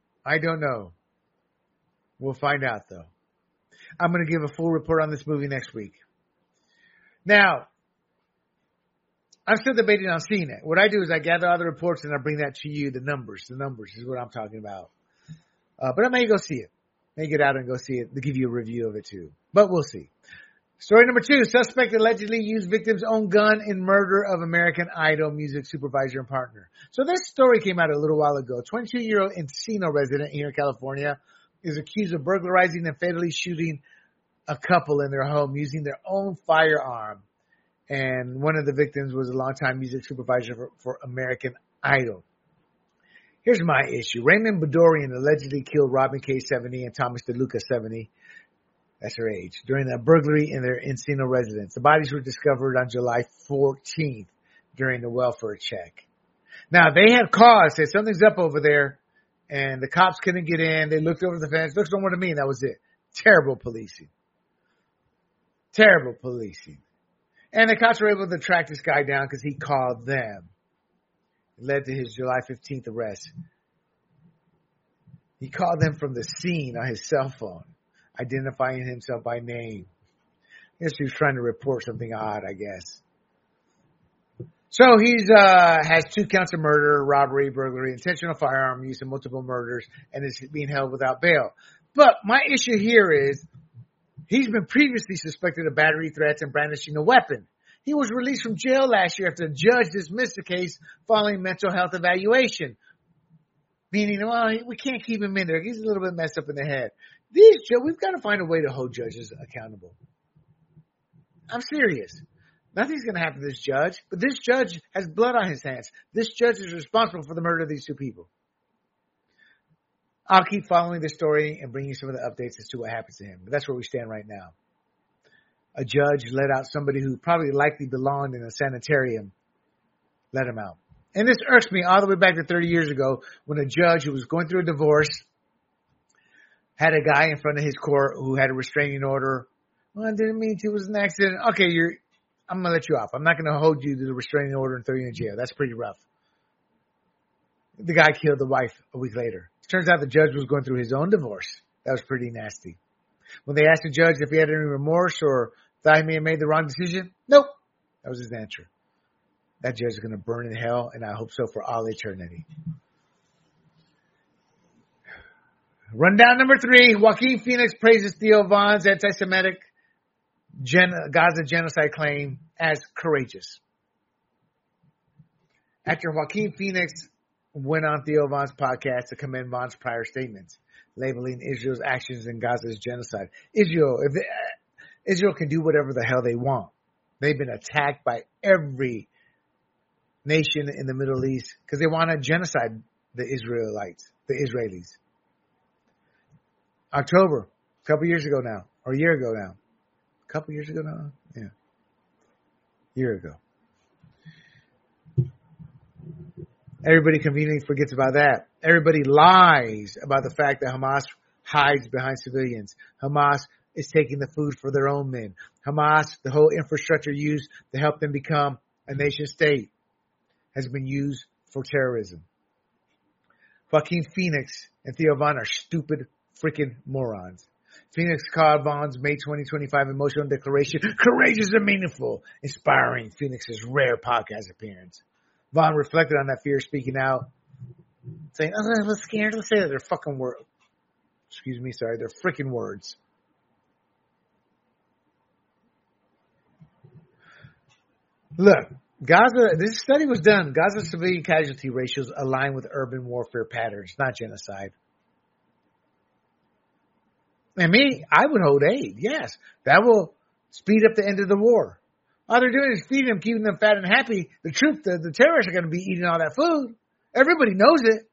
We'll find out, though. I'm going to give a full report on this movie next week. Now, I'm still debating on seeing it. What I do is I gather all the reports and I bring that to you. The numbers is what I'm talking about. But I may go see it. May get out and go see it to give you a review of it too. But we'll see. Story number 2. Suspect allegedly used victim's own gun in murder of American Idol music supervisor and partner. So this story came out a little while ago. 22-year-old Encino resident here in California is accused of burglarizing and fatally shooting a couple in their home using their own firearm. And one of the victims was a longtime music supervisor for American Idol. Here's my issue. Raymond Bedorian allegedly killed Robin K. 70 and Thomas DeLuca 70. That's her age. During a burglary in their Encino residence. The bodies were discovered on July 14th during the welfare check. Now, they had cause, said something's up over there, and the cops couldn't get in. They looked over the fence, looked somewhere to me, and that was it. Terrible policing. And the cops were able to track this guy down because he called them. It led to his July 15th arrest. He called them from the scene on his cell phone, identifying himself by name. I guess he was trying to report something odd, I guess. So he's has 2 counts of murder, robbery, burglary, intentional firearm use, and multiple murders, and is being held without bail. But my issue here is he's been previously suspected of battery, threats, and brandishing a weapon. He was released from jail last year after a judge dismissed the case following mental health evaluation. Meaning, well, we can't keep him in there. He's a little bit messed up in the head. We've got to find a way to hold judges accountable. I'm serious. Nothing's going to happen to this judge, but this judge has blood on his hands. This judge is responsible for the murder of these 2 people. I'll keep following this story and bring you some of the updates as to what happens to him. But that's where we stand right now. A judge let out somebody who probably likely belonged in a sanitarium. Let him out. And this irks me all the way back to 30 years ago when a judge who was going through a divorce had a guy in front of his court who had a restraining order. Well, I didn't mean to. It was an accident. Okay, I'm going to let you off. I'm not going to hold you to the restraining order and throw you in jail. That's pretty rough. The guy killed the wife a week later. It turns out the judge was going through his own divorce. That was pretty nasty. When they asked the judge if he had any remorse or thought he may have made the wrong decision, nope. That was his answer. That judge is going to burn in hell, and I hope so for all eternity. Rundown number 3. Joaquin Phoenix praises Theo Von's anti-Semitic Gaza genocide claim as courageous. Actor Joaquin Phoenix went on Theo Von's podcast to commend Von's prior statements, labeling Israel's actions in Gaza's genocide. Israel can do whatever the hell they want. They've been attacked by every nation in the Middle East because they want to genocide the Israelis. October, a couple years ago now, or a year ago now. A couple years ago now? Yeah. Year ago. Everybody conveniently forgets about that. Everybody lies about the fact that Hamas hides behind civilians. Hamas is taking the food for their own men. Hamas, the whole infrastructure used to help them become a nation state, has been used for terrorism. Joaquin Phoenix and Theo Von are stupid freaking morons. Phoenix called Von's May 2025 emotional declaration courageous and meaningful, inspiring Phoenix's rare podcast appearance. Von reflected on that fear, speaking out, saying, I was scared to say that they're fucking words. Excuse me, sorry, they're freaking words. Look, Gaza, this study was done. Gaza's civilian casualty ratios align with urban warfare patterns, not genocide. And me, I would hold aid. Yes, that will speed up the end of the war. All they're doing is feeding them, keeping them fat and happy. The terrorists are going to be eating all that food. Everybody knows it.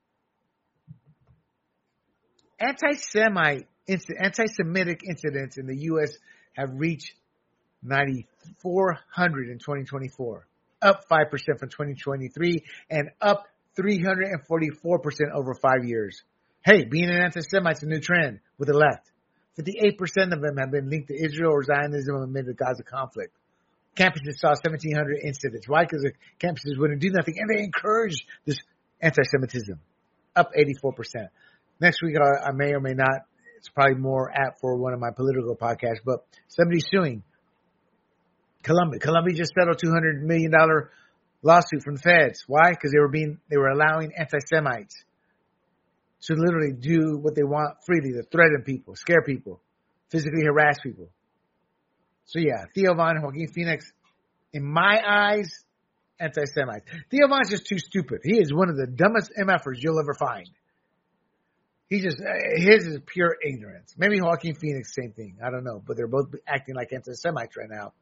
Anti-Semitic incidents in the U.S. have reached 9,400 in 2024. up 5% from 2023, and up 344% over 5 years. Hey, being an anti-Semite's a new trend with the left. 58% of them have been linked to Israel or Zionism amid the Gaza conflict. Campuses saw 1,700 incidents. Why? Because the campuses wouldn't do nothing, and they encouraged this anti-Semitism, up 84%. Next week, I may or may not, it's probably more apt for one of my political podcasts, but somebody's suing Columbia. Columbia just settled $200 million lawsuit from the feds. Why? Because they were allowing anti-Semites to literally do what they want freely, to threaten people, scare people, physically harass people. So yeah, Theo Von, Joaquin Phoenix, in my eyes, anti-Semites. Theo Von's just too stupid. He is one of the dumbest MFers you'll ever find. His is pure ignorance. Maybe Joaquin Phoenix, same thing. I don't know, but they're both acting like anti-Semites right now.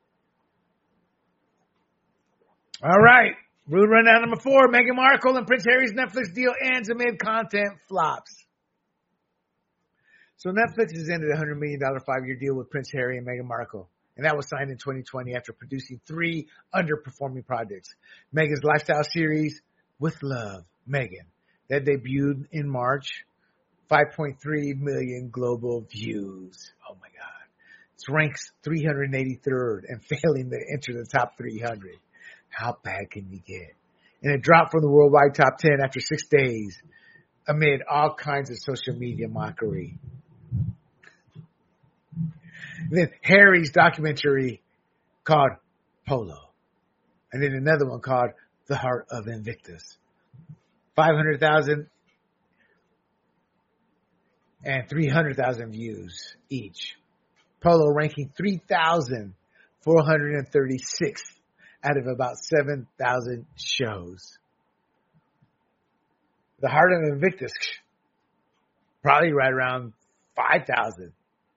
All right. Rude rundown number 4. Meghan Markle and Prince Harry's Netflix deal ends amid content flops. So Netflix has ended a $100 million 5-year deal with Prince Harry and Meghan Markle. And that was signed in 2020 after producing 3 underperforming projects. Meghan's lifestyle series, With Love, Meghan, that debuted in March. 5.3 million global views. Oh my God. It ranks 383rd and failing to enter the top 300. How bad can you get? And it dropped from the worldwide top 10 after 6 days amid all kinds of social media mockery. And then Harry's documentary called Polo. And then another one called The Heart of Invictus. 500,000 and 300,000 views each. Polo ranking 3,436 out of about 7,000 shows. The Heart of Invictus, probably right around 5,000.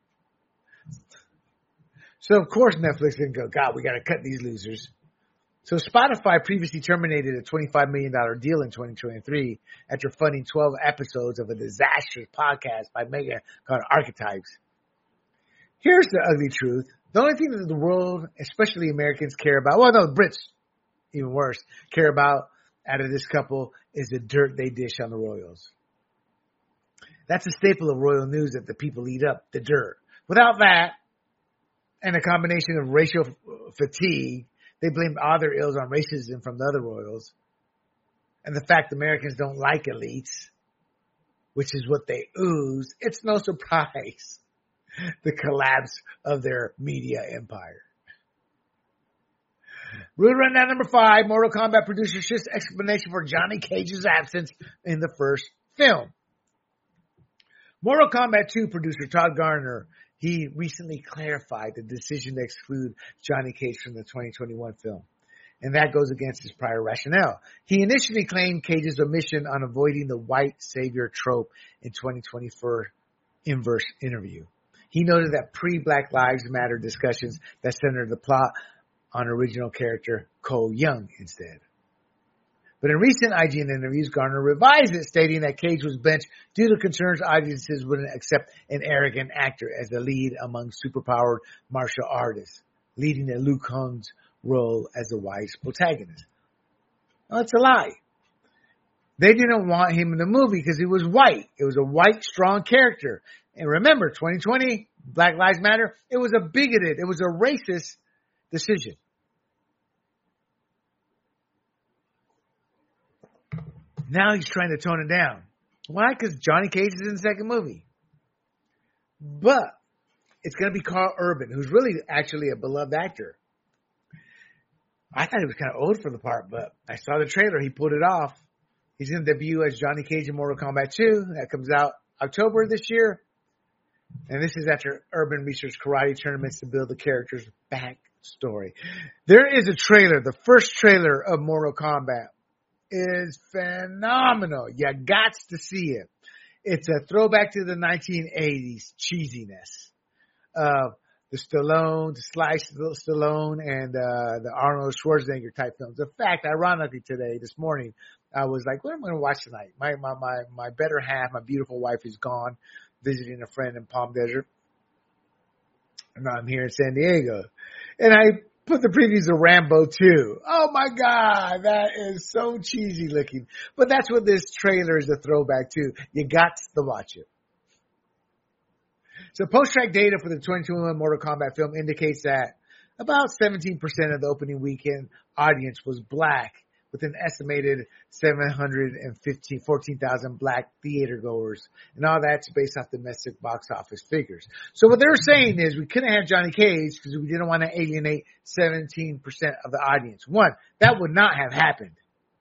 So, of course, Netflix didn't go, God, we got to cut these losers. So Spotify previously terminated a $25 million deal in 2023 after funding 12 episodes of a disastrous podcast by Meghan called Archetypes. Here's the ugly truth. The only thing that the world, especially Americans, care about, well, no, Brits, even worse, care about out of this couple is the dirt they dish on the royals. That's a staple of royal news that the people eat up, the dirt. Without that, and a combination of racial fatigue, they blamed all their ills on racism from the other royals. And the fact Americans don't like elites, which is what they ooze, it's no surprise the collapse of their media empire. Rude rundown number 5, Mortal Kombat producer shifts explanation for Johnny Cage's absence in the first film. Mortal Kombat 2 producer Todd Garner, he recently clarified the decision to exclude Johnny Cage from the 2021 film. And that goes against his prior rationale. He initially claimed Cage's omission on avoiding the white savior trope in 2024 Inverse interview. He noted that pre-Black Lives Matter discussions that centered the plot on original character Cole Young instead. But in recent IGN interviews, Garner revised it, stating that Cage was benched due to concerns audiences wouldn't accept an arrogant actor as the lead among superpowered martial artists, leading to Liu Kang's role as the wise protagonist. Well, it's a lie. They didn't want him in the movie because he was white. It was a white, strong character. And remember, 2020, Black Lives Matter, it was a bigoted, it was a racist decision. Now he's trying to tone it down. Why? Because Johnny Cage is in the second movie. But it's going to be Carl Urban, who's really actually a beloved actor. I thought he was kind of old for the part, but I saw the trailer. He pulled it off. He's going to debut as Johnny Cage in Mortal Kombat 2. That comes out October this year. And this is after Urban researched karate tournaments to build the character's backstory. There is a trailer. The first trailer of Mortal Kombat is phenomenal. You got to see it. It's a throwback to the 1980s cheesiness of the Stallone, the Sly Stallone, and the Arnold Schwarzenegger type films. In fact, ironically today, this morning, I was like, what am I going to watch tonight? My better half, my beautiful wife is gone, visiting a friend in Palm Desert. And I'm here in San Diego. And I put the previews of Rambo 2. Oh my God, that is so cheesy looking. But that's what this trailer is a throwback to. You got to watch it. So post-track data for the 2021 Mortal Kombat film indicates that about 17% of the opening weekend audience was black, with an estimated 14,000 black theater goers. And all that's based off domestic box office figures. So what they're saying is we couldn't have Johnny Cage because we didn't want to alienate 17% of the audience. One, that would not have happened.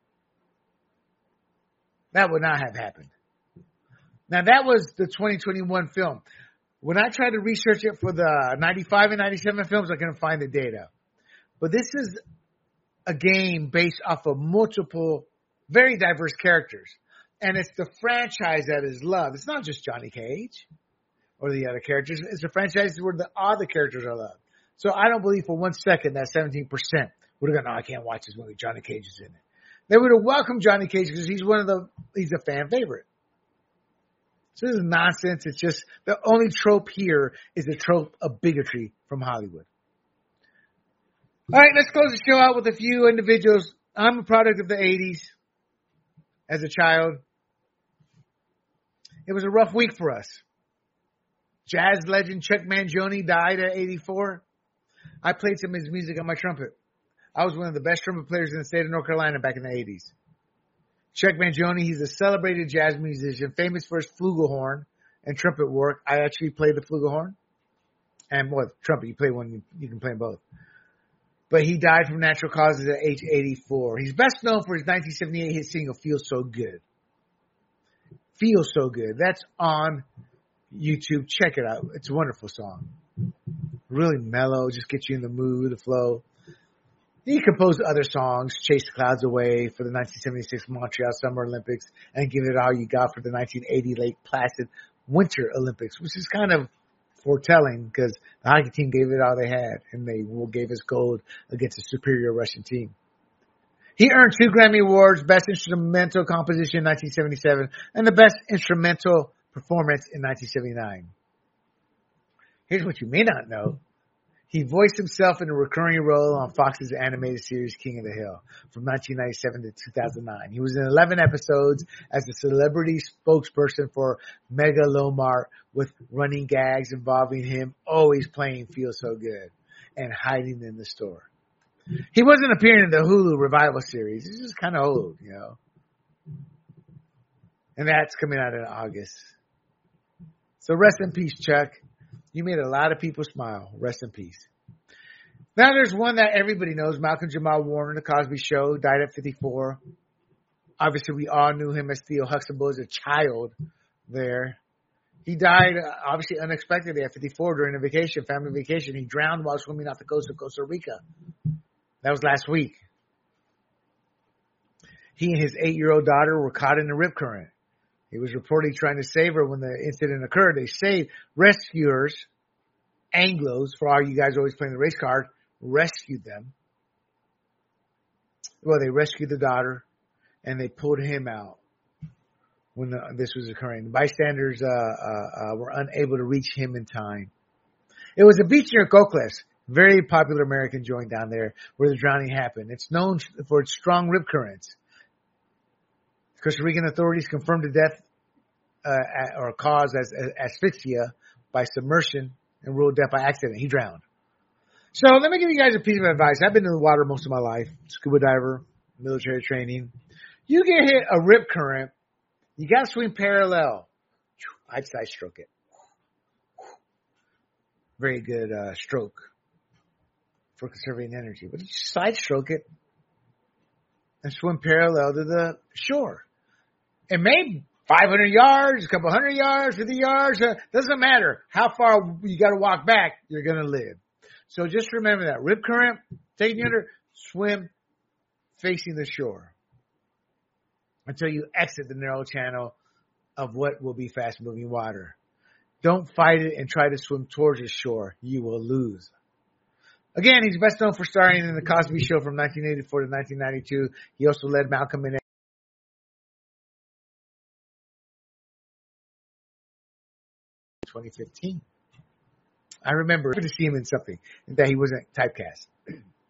That would not have happened. Now that was the 2021 film. When I tried to research it for the 95 and 97 films, I couldn't find the data. But this is a game based off of multiple, very diverse characters. And it's the franchise that is loved. It's not just Johnny Cage or the other characters. It's a franchise where all the characters are loved. So I don't believe for 1 second that 17% would have gone, no, I can't watch this movie. Johnny Cage is in it. They would have welcomed Johnny Cage because he's a fan favorite. So this is nonsense. It's just the only trope here is the trope of bigotry from Hollywood. All right, let's close the show out with a few individuals. I'm a product of the 80s as a child. It was a rough week for us. Jazz legend Chuck Mangione died at 84. I played some of his music on my trumpet. I was one of the best trumpet players in the state of North Carolina back in the 80s. Chuck Mangione, he's a celebrated jazz musician, famous for his flugelhorn and trumpet work. I actually play the flugelhorn. And trumpet, you play one, you can play both. But he died from natural causes at age 84. He's best known for his 1978 hit single, Feel So Good. Feel So Good. That's on YouTube. Check it out. It's a wonderful song. Really mellow, just gets you in the mood, the flow. He composed other songs, Chase the Clouds Away for the 1976 Montreal Summer Olympics and Give It All You Got for the 1980 Lake Placid Winter Olympics, which is kind of foretelling because the hockey team gave it all they had and they gave us gold against a superior Russian team. He earned 2 Grammy Awards, Best Instrumental Composition in 1977 and the Best Instrumental Performance in 1979. Here's what you may not know. He voiced himself in a recurring role on Fox's animated series King of the Hill from 1997 to 2009. He was in 11 episodes as a celebrity spokesperson for Megalomart with running gags involving him always playing Feel So Good and hiding in the store. He wasn't appearing in the Hulu revival series. He's just kind of old, you know. And that's coming out in August. So rest in peace, Chuck. You made a lot of people smile. Rest in peace. Now there's one that everybody knows. Malcolm Jamal Warner, The Cosby Show, died at 54. Obviously, we all knew him as Theo Huxtable as a child there. He died, obviously, unexpectedly at 54 during a vacation, family vacation. He drowned while swimming off the coast of Costa Rica. That was last week. He and his 8-year-old daughter were caught in the rip current. He was reportedly trying to save her when the incident occurred. They saved rescuers, Anglos, for all you guys always playing the race card, rescued them. Well, they rescued the daughter, and they pulled him out when this was occurring. The bystanders were unable to reach him in time. It was a beach near Cocles, very popular American joint down there where the drowning happened. It's known for its strong rip currents. Costa Rican authorities confirmed the death or cause as asphyxia by submersion and ruled death by accident. He drowned. So let me give you guys a piece of advice. I've been in the water most of my life, scuba diver, military training. You get hit a rip current, you got to swim parallel. I'd side stroke it. Very good stroke for conserving energy. But you side stroke it and swim parallel to the shore. It may 500 yards, a couple 100 yards, 50 yards, doesn't matter. How far you got to walk back, you're going to live. So just remember that. Rip current, taking you under, swim facing the shore until you exit the narrow channel of what will be fast-moving water. Don't fight it and try to swim towards the shore. You will lose. Again, he's best known for starring in The Cosby Show from 1984 to 1992. He also led Malcolm in 2015. I remember to see him in something that he wasn't typecast.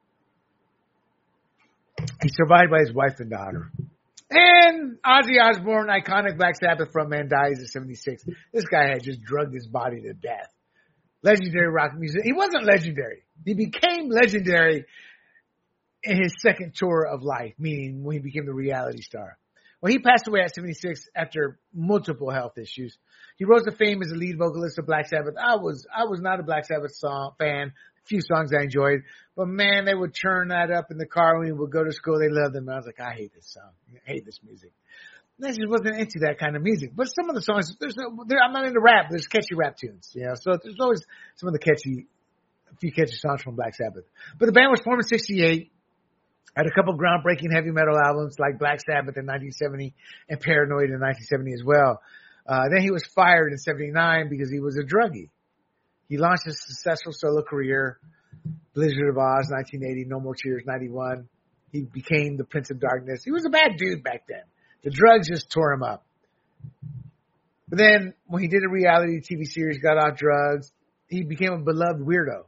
He's survived by his wife and daughter. And Ozzy Osbourne, iconic Black Sabbath frontman, dies at 76. This guy had just drugged his body to death. Legendary rock music. He wasn't legendary. He became legendary in his second tour of life, meaning when he became the reality star. Well, he passed away at 76 after multiple health issues. He rose to fame as the lead vocalist of Black Sabbath. I was not a Black Sabbath fan. A few songs I enjoyed, but man, they would turn that up in the car when we would go to school. They loved them. I was like, I hate this song. I hate this music. And I just wasn't into that kind of music. But some of the songs, I'm not into rap. There's catchy rap tunes, you know. So there's always some of the a few catchy songs from Black Sabbath. But the band was formed in 68. Had a couple groundbreaking heavy metal albums like Black Sabbath in 1970 and Paranoid in 1970 as well. Then he was fired in 79 because he was a druggie. He launched a successful solo career, Blizzard of Oz, 1980, No More Tears, 91. He became the Prince of Darkness. He was a bad dude back then. The drugs just tore him up. But then when he did a reality TV series, got off drugs, he became a beloved weirdo.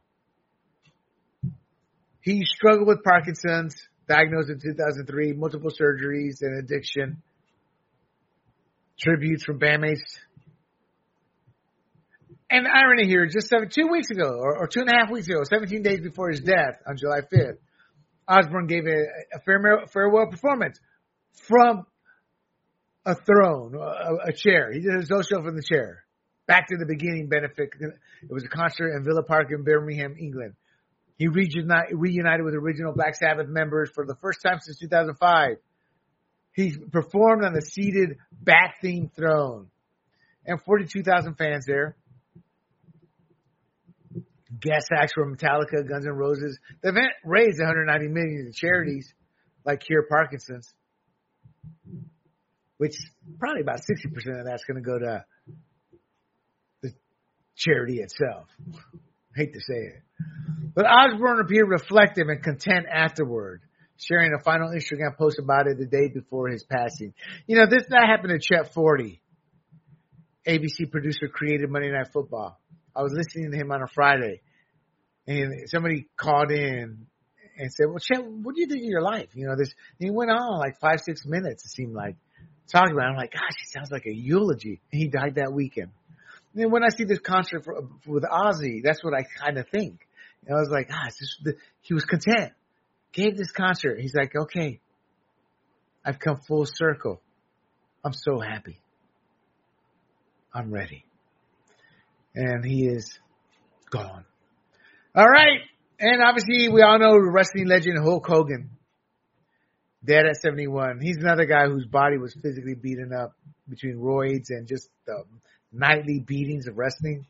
He struggled with Parkinson's, diagnosed in 2003, multiple surgeries and addiction. Tributes from bandmates. And the irony here, just 2 weeks ago, or 2.5 weeks ago, 17 days before his death on July 5th, Osbourne gave a farewell performance from a throne, a chair. He did a social from the chair. Back to the Beginning benefit. It was a concert in Villa Park in Birmingham, England. He reunited with original Black Sabbath members for the first time since 2005. He performed on the seated bat-themed throne. And 42,000 fans there. Guest acts from Metallica, Guns N' Roses. The event raised $190 million to charities like Cure Parkinson's, which probably about 60% of that's going to go to the charity itself. I hate to say it. But Osbourne appeared reflective and content afterward, sharing a final Instagram post about it the day before his passing. You know, that happened to Chet Forty, ABC producer, created Monday Night Football. I was listening to him on a Friday, and somebody called in and said, well, Chet, what do you think of your life? You know, he went on like 5-6 minutes, it seemed like, talking about it. I'm like, gosh, it sounds like a eulogy. And he died that weekend. And then when I see this concert with Ozzy, that's what I kind of think. And I was like, he was content. Gave this concert. He's like, okay, I've come full circle. I'm so happy. I'm ready. And he is gone. All right. And obviously, we all know wrestling legend Hulk Hogan, dead at 71. He's another guy whose body was physically beaten up between roids and just the nightly beatings of wrestling.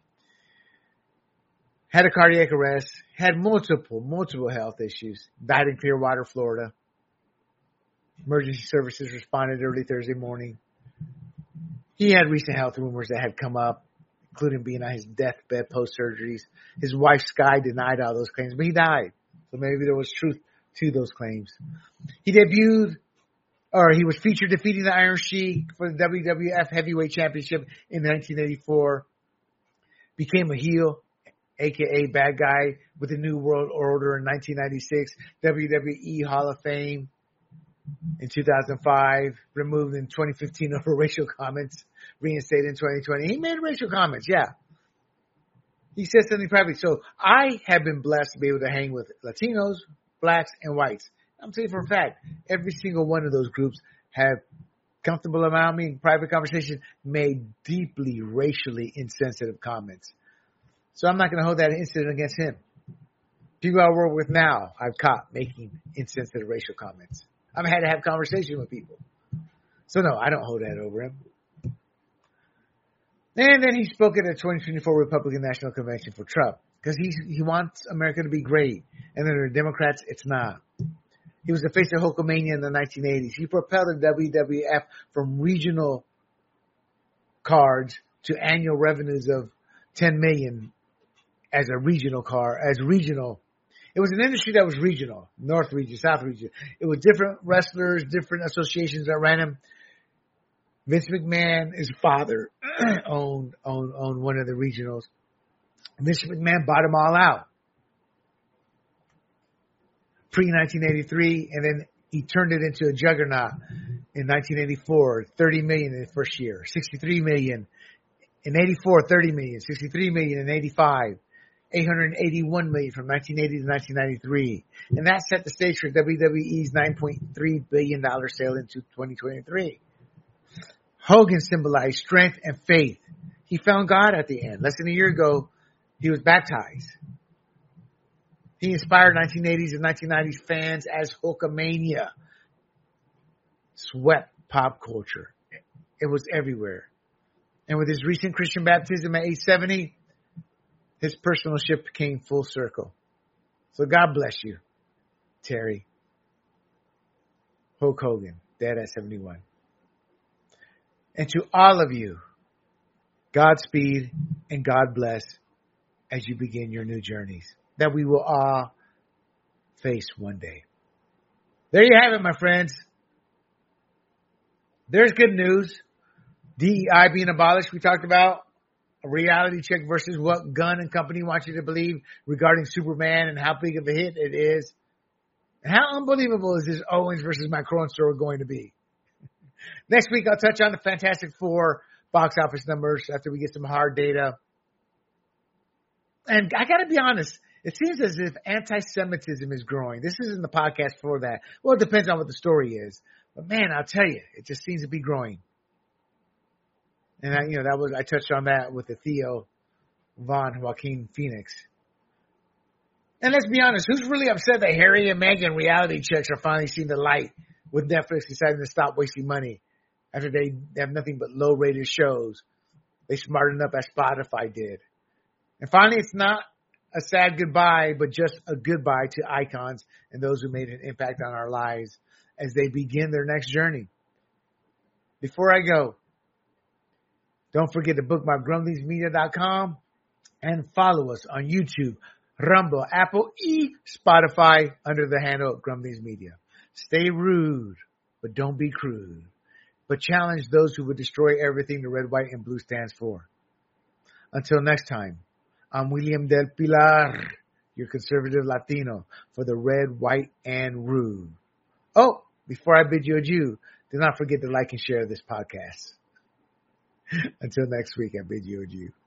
Had a cardiac arrest. Had multiple health issues. Died in Clearwater, Florida. Emergency services responded early Thursday morning. He had recent health rumors that had come up, including being on his deathbed post-surgeries. His wife, Sky, denied all those claims, but he died. So maybe there was truth to those claims. He was featured defeating the Iron Sheik for the WWF Heavyweight Championship in 1984. Became a heel, a.k.a. bad guy, with the New World Order in 1996. WWE Hall of Fame in 2005, removed in 2015 over racial comments, reinstated in 2020. He made racial comments, yeah. He said something privately. So I have been blessed to be able to hang with Latinos, blacks, and whites. I'm telling you for a fact, every single one of those groups have comfortable around me in private conversation, made deeply racially insensitive comments. So I'm not going to hold that incident against him. People I work with now, I've caught making insensitive racial comments. I've had to have conversation with people. So no, I don't hold that over him. And then he spoke at the 2024 Republican National Convention for Trump because he wants America to be great. And then the Democrats, it's not. He was the face of Hulkamania in the 1980s. He propelled the WWF from regional cards to annual revenues of $10 million as regional. It was an industry that was regional, North region, South region. It was different wrestlers, different associations that ran him. Vince McMahon, his father, owned one of the regionals. Vince McMahon bought them all out pre-1983, and then He turned it into a juggernaut in 1984, 30 million in the first year, 63 million in 84, 30 million, 63 million in 85, 881 million from 1980 to 1993. And that set the stage for WWE's $9.3 billion sale into 2023. Hogan symbolized strength and faith. He found God at the end. Less than a year ago, he was baptized. He inspired 1980s and 1990s fans as Hulkamania swept pop culture. It was everywhere. And with his recent Christian baptism at age 70, his personal ship came full circle. So God bless you, Terry. Hulk Hogan, dead at 71. And to all of you, Godspeed and God bless as you begin your new journeys that we will all face one day. There you have it, my friends. There's good news. DEI being abolished, we talked about. A reality check versus what Gunn and company want you to believe regarding Superman and how big of a hit it is. And how unbelievable is this Owens versus Macron story going to be? Next week, I'll touch on the Fantastic Four box office numbers after we get some hard data. And I got to be honest, it seems as if anti-Semitism is growing. This isn't the podcast for that. Well, it depends on what the story is. But man, I'll tell you, it just seems to be growing. And I touched on that with the Theo Von Joaquin Phoenix. And let's be honest, who's really upset that Harry and Meghan reality checks are finally seeing the light with Netflix deciding to stop wasting money after they have nothing but low-rated shows? They smartened up as Spotify did. And finally, it's not a sad goodbye, but just a goodbye to icons and those who made an impact on our lives as they begin their next journey. Before I go, don't forget to bookmark grumblingsmedia.com and follow us on YouTube, Rumble, Apple, Spotify under the handle Grumblings Media. Stay rude, but don't be crude. But challenge those who would destroy everything the red, white, and blue stands for. Until next time, I'm William Del Pilar, your conservative Latino for the red, white, and rude. Oh, before I bid you adieu, do not forget to like and share this podcast. Until next week, I bid you adieu.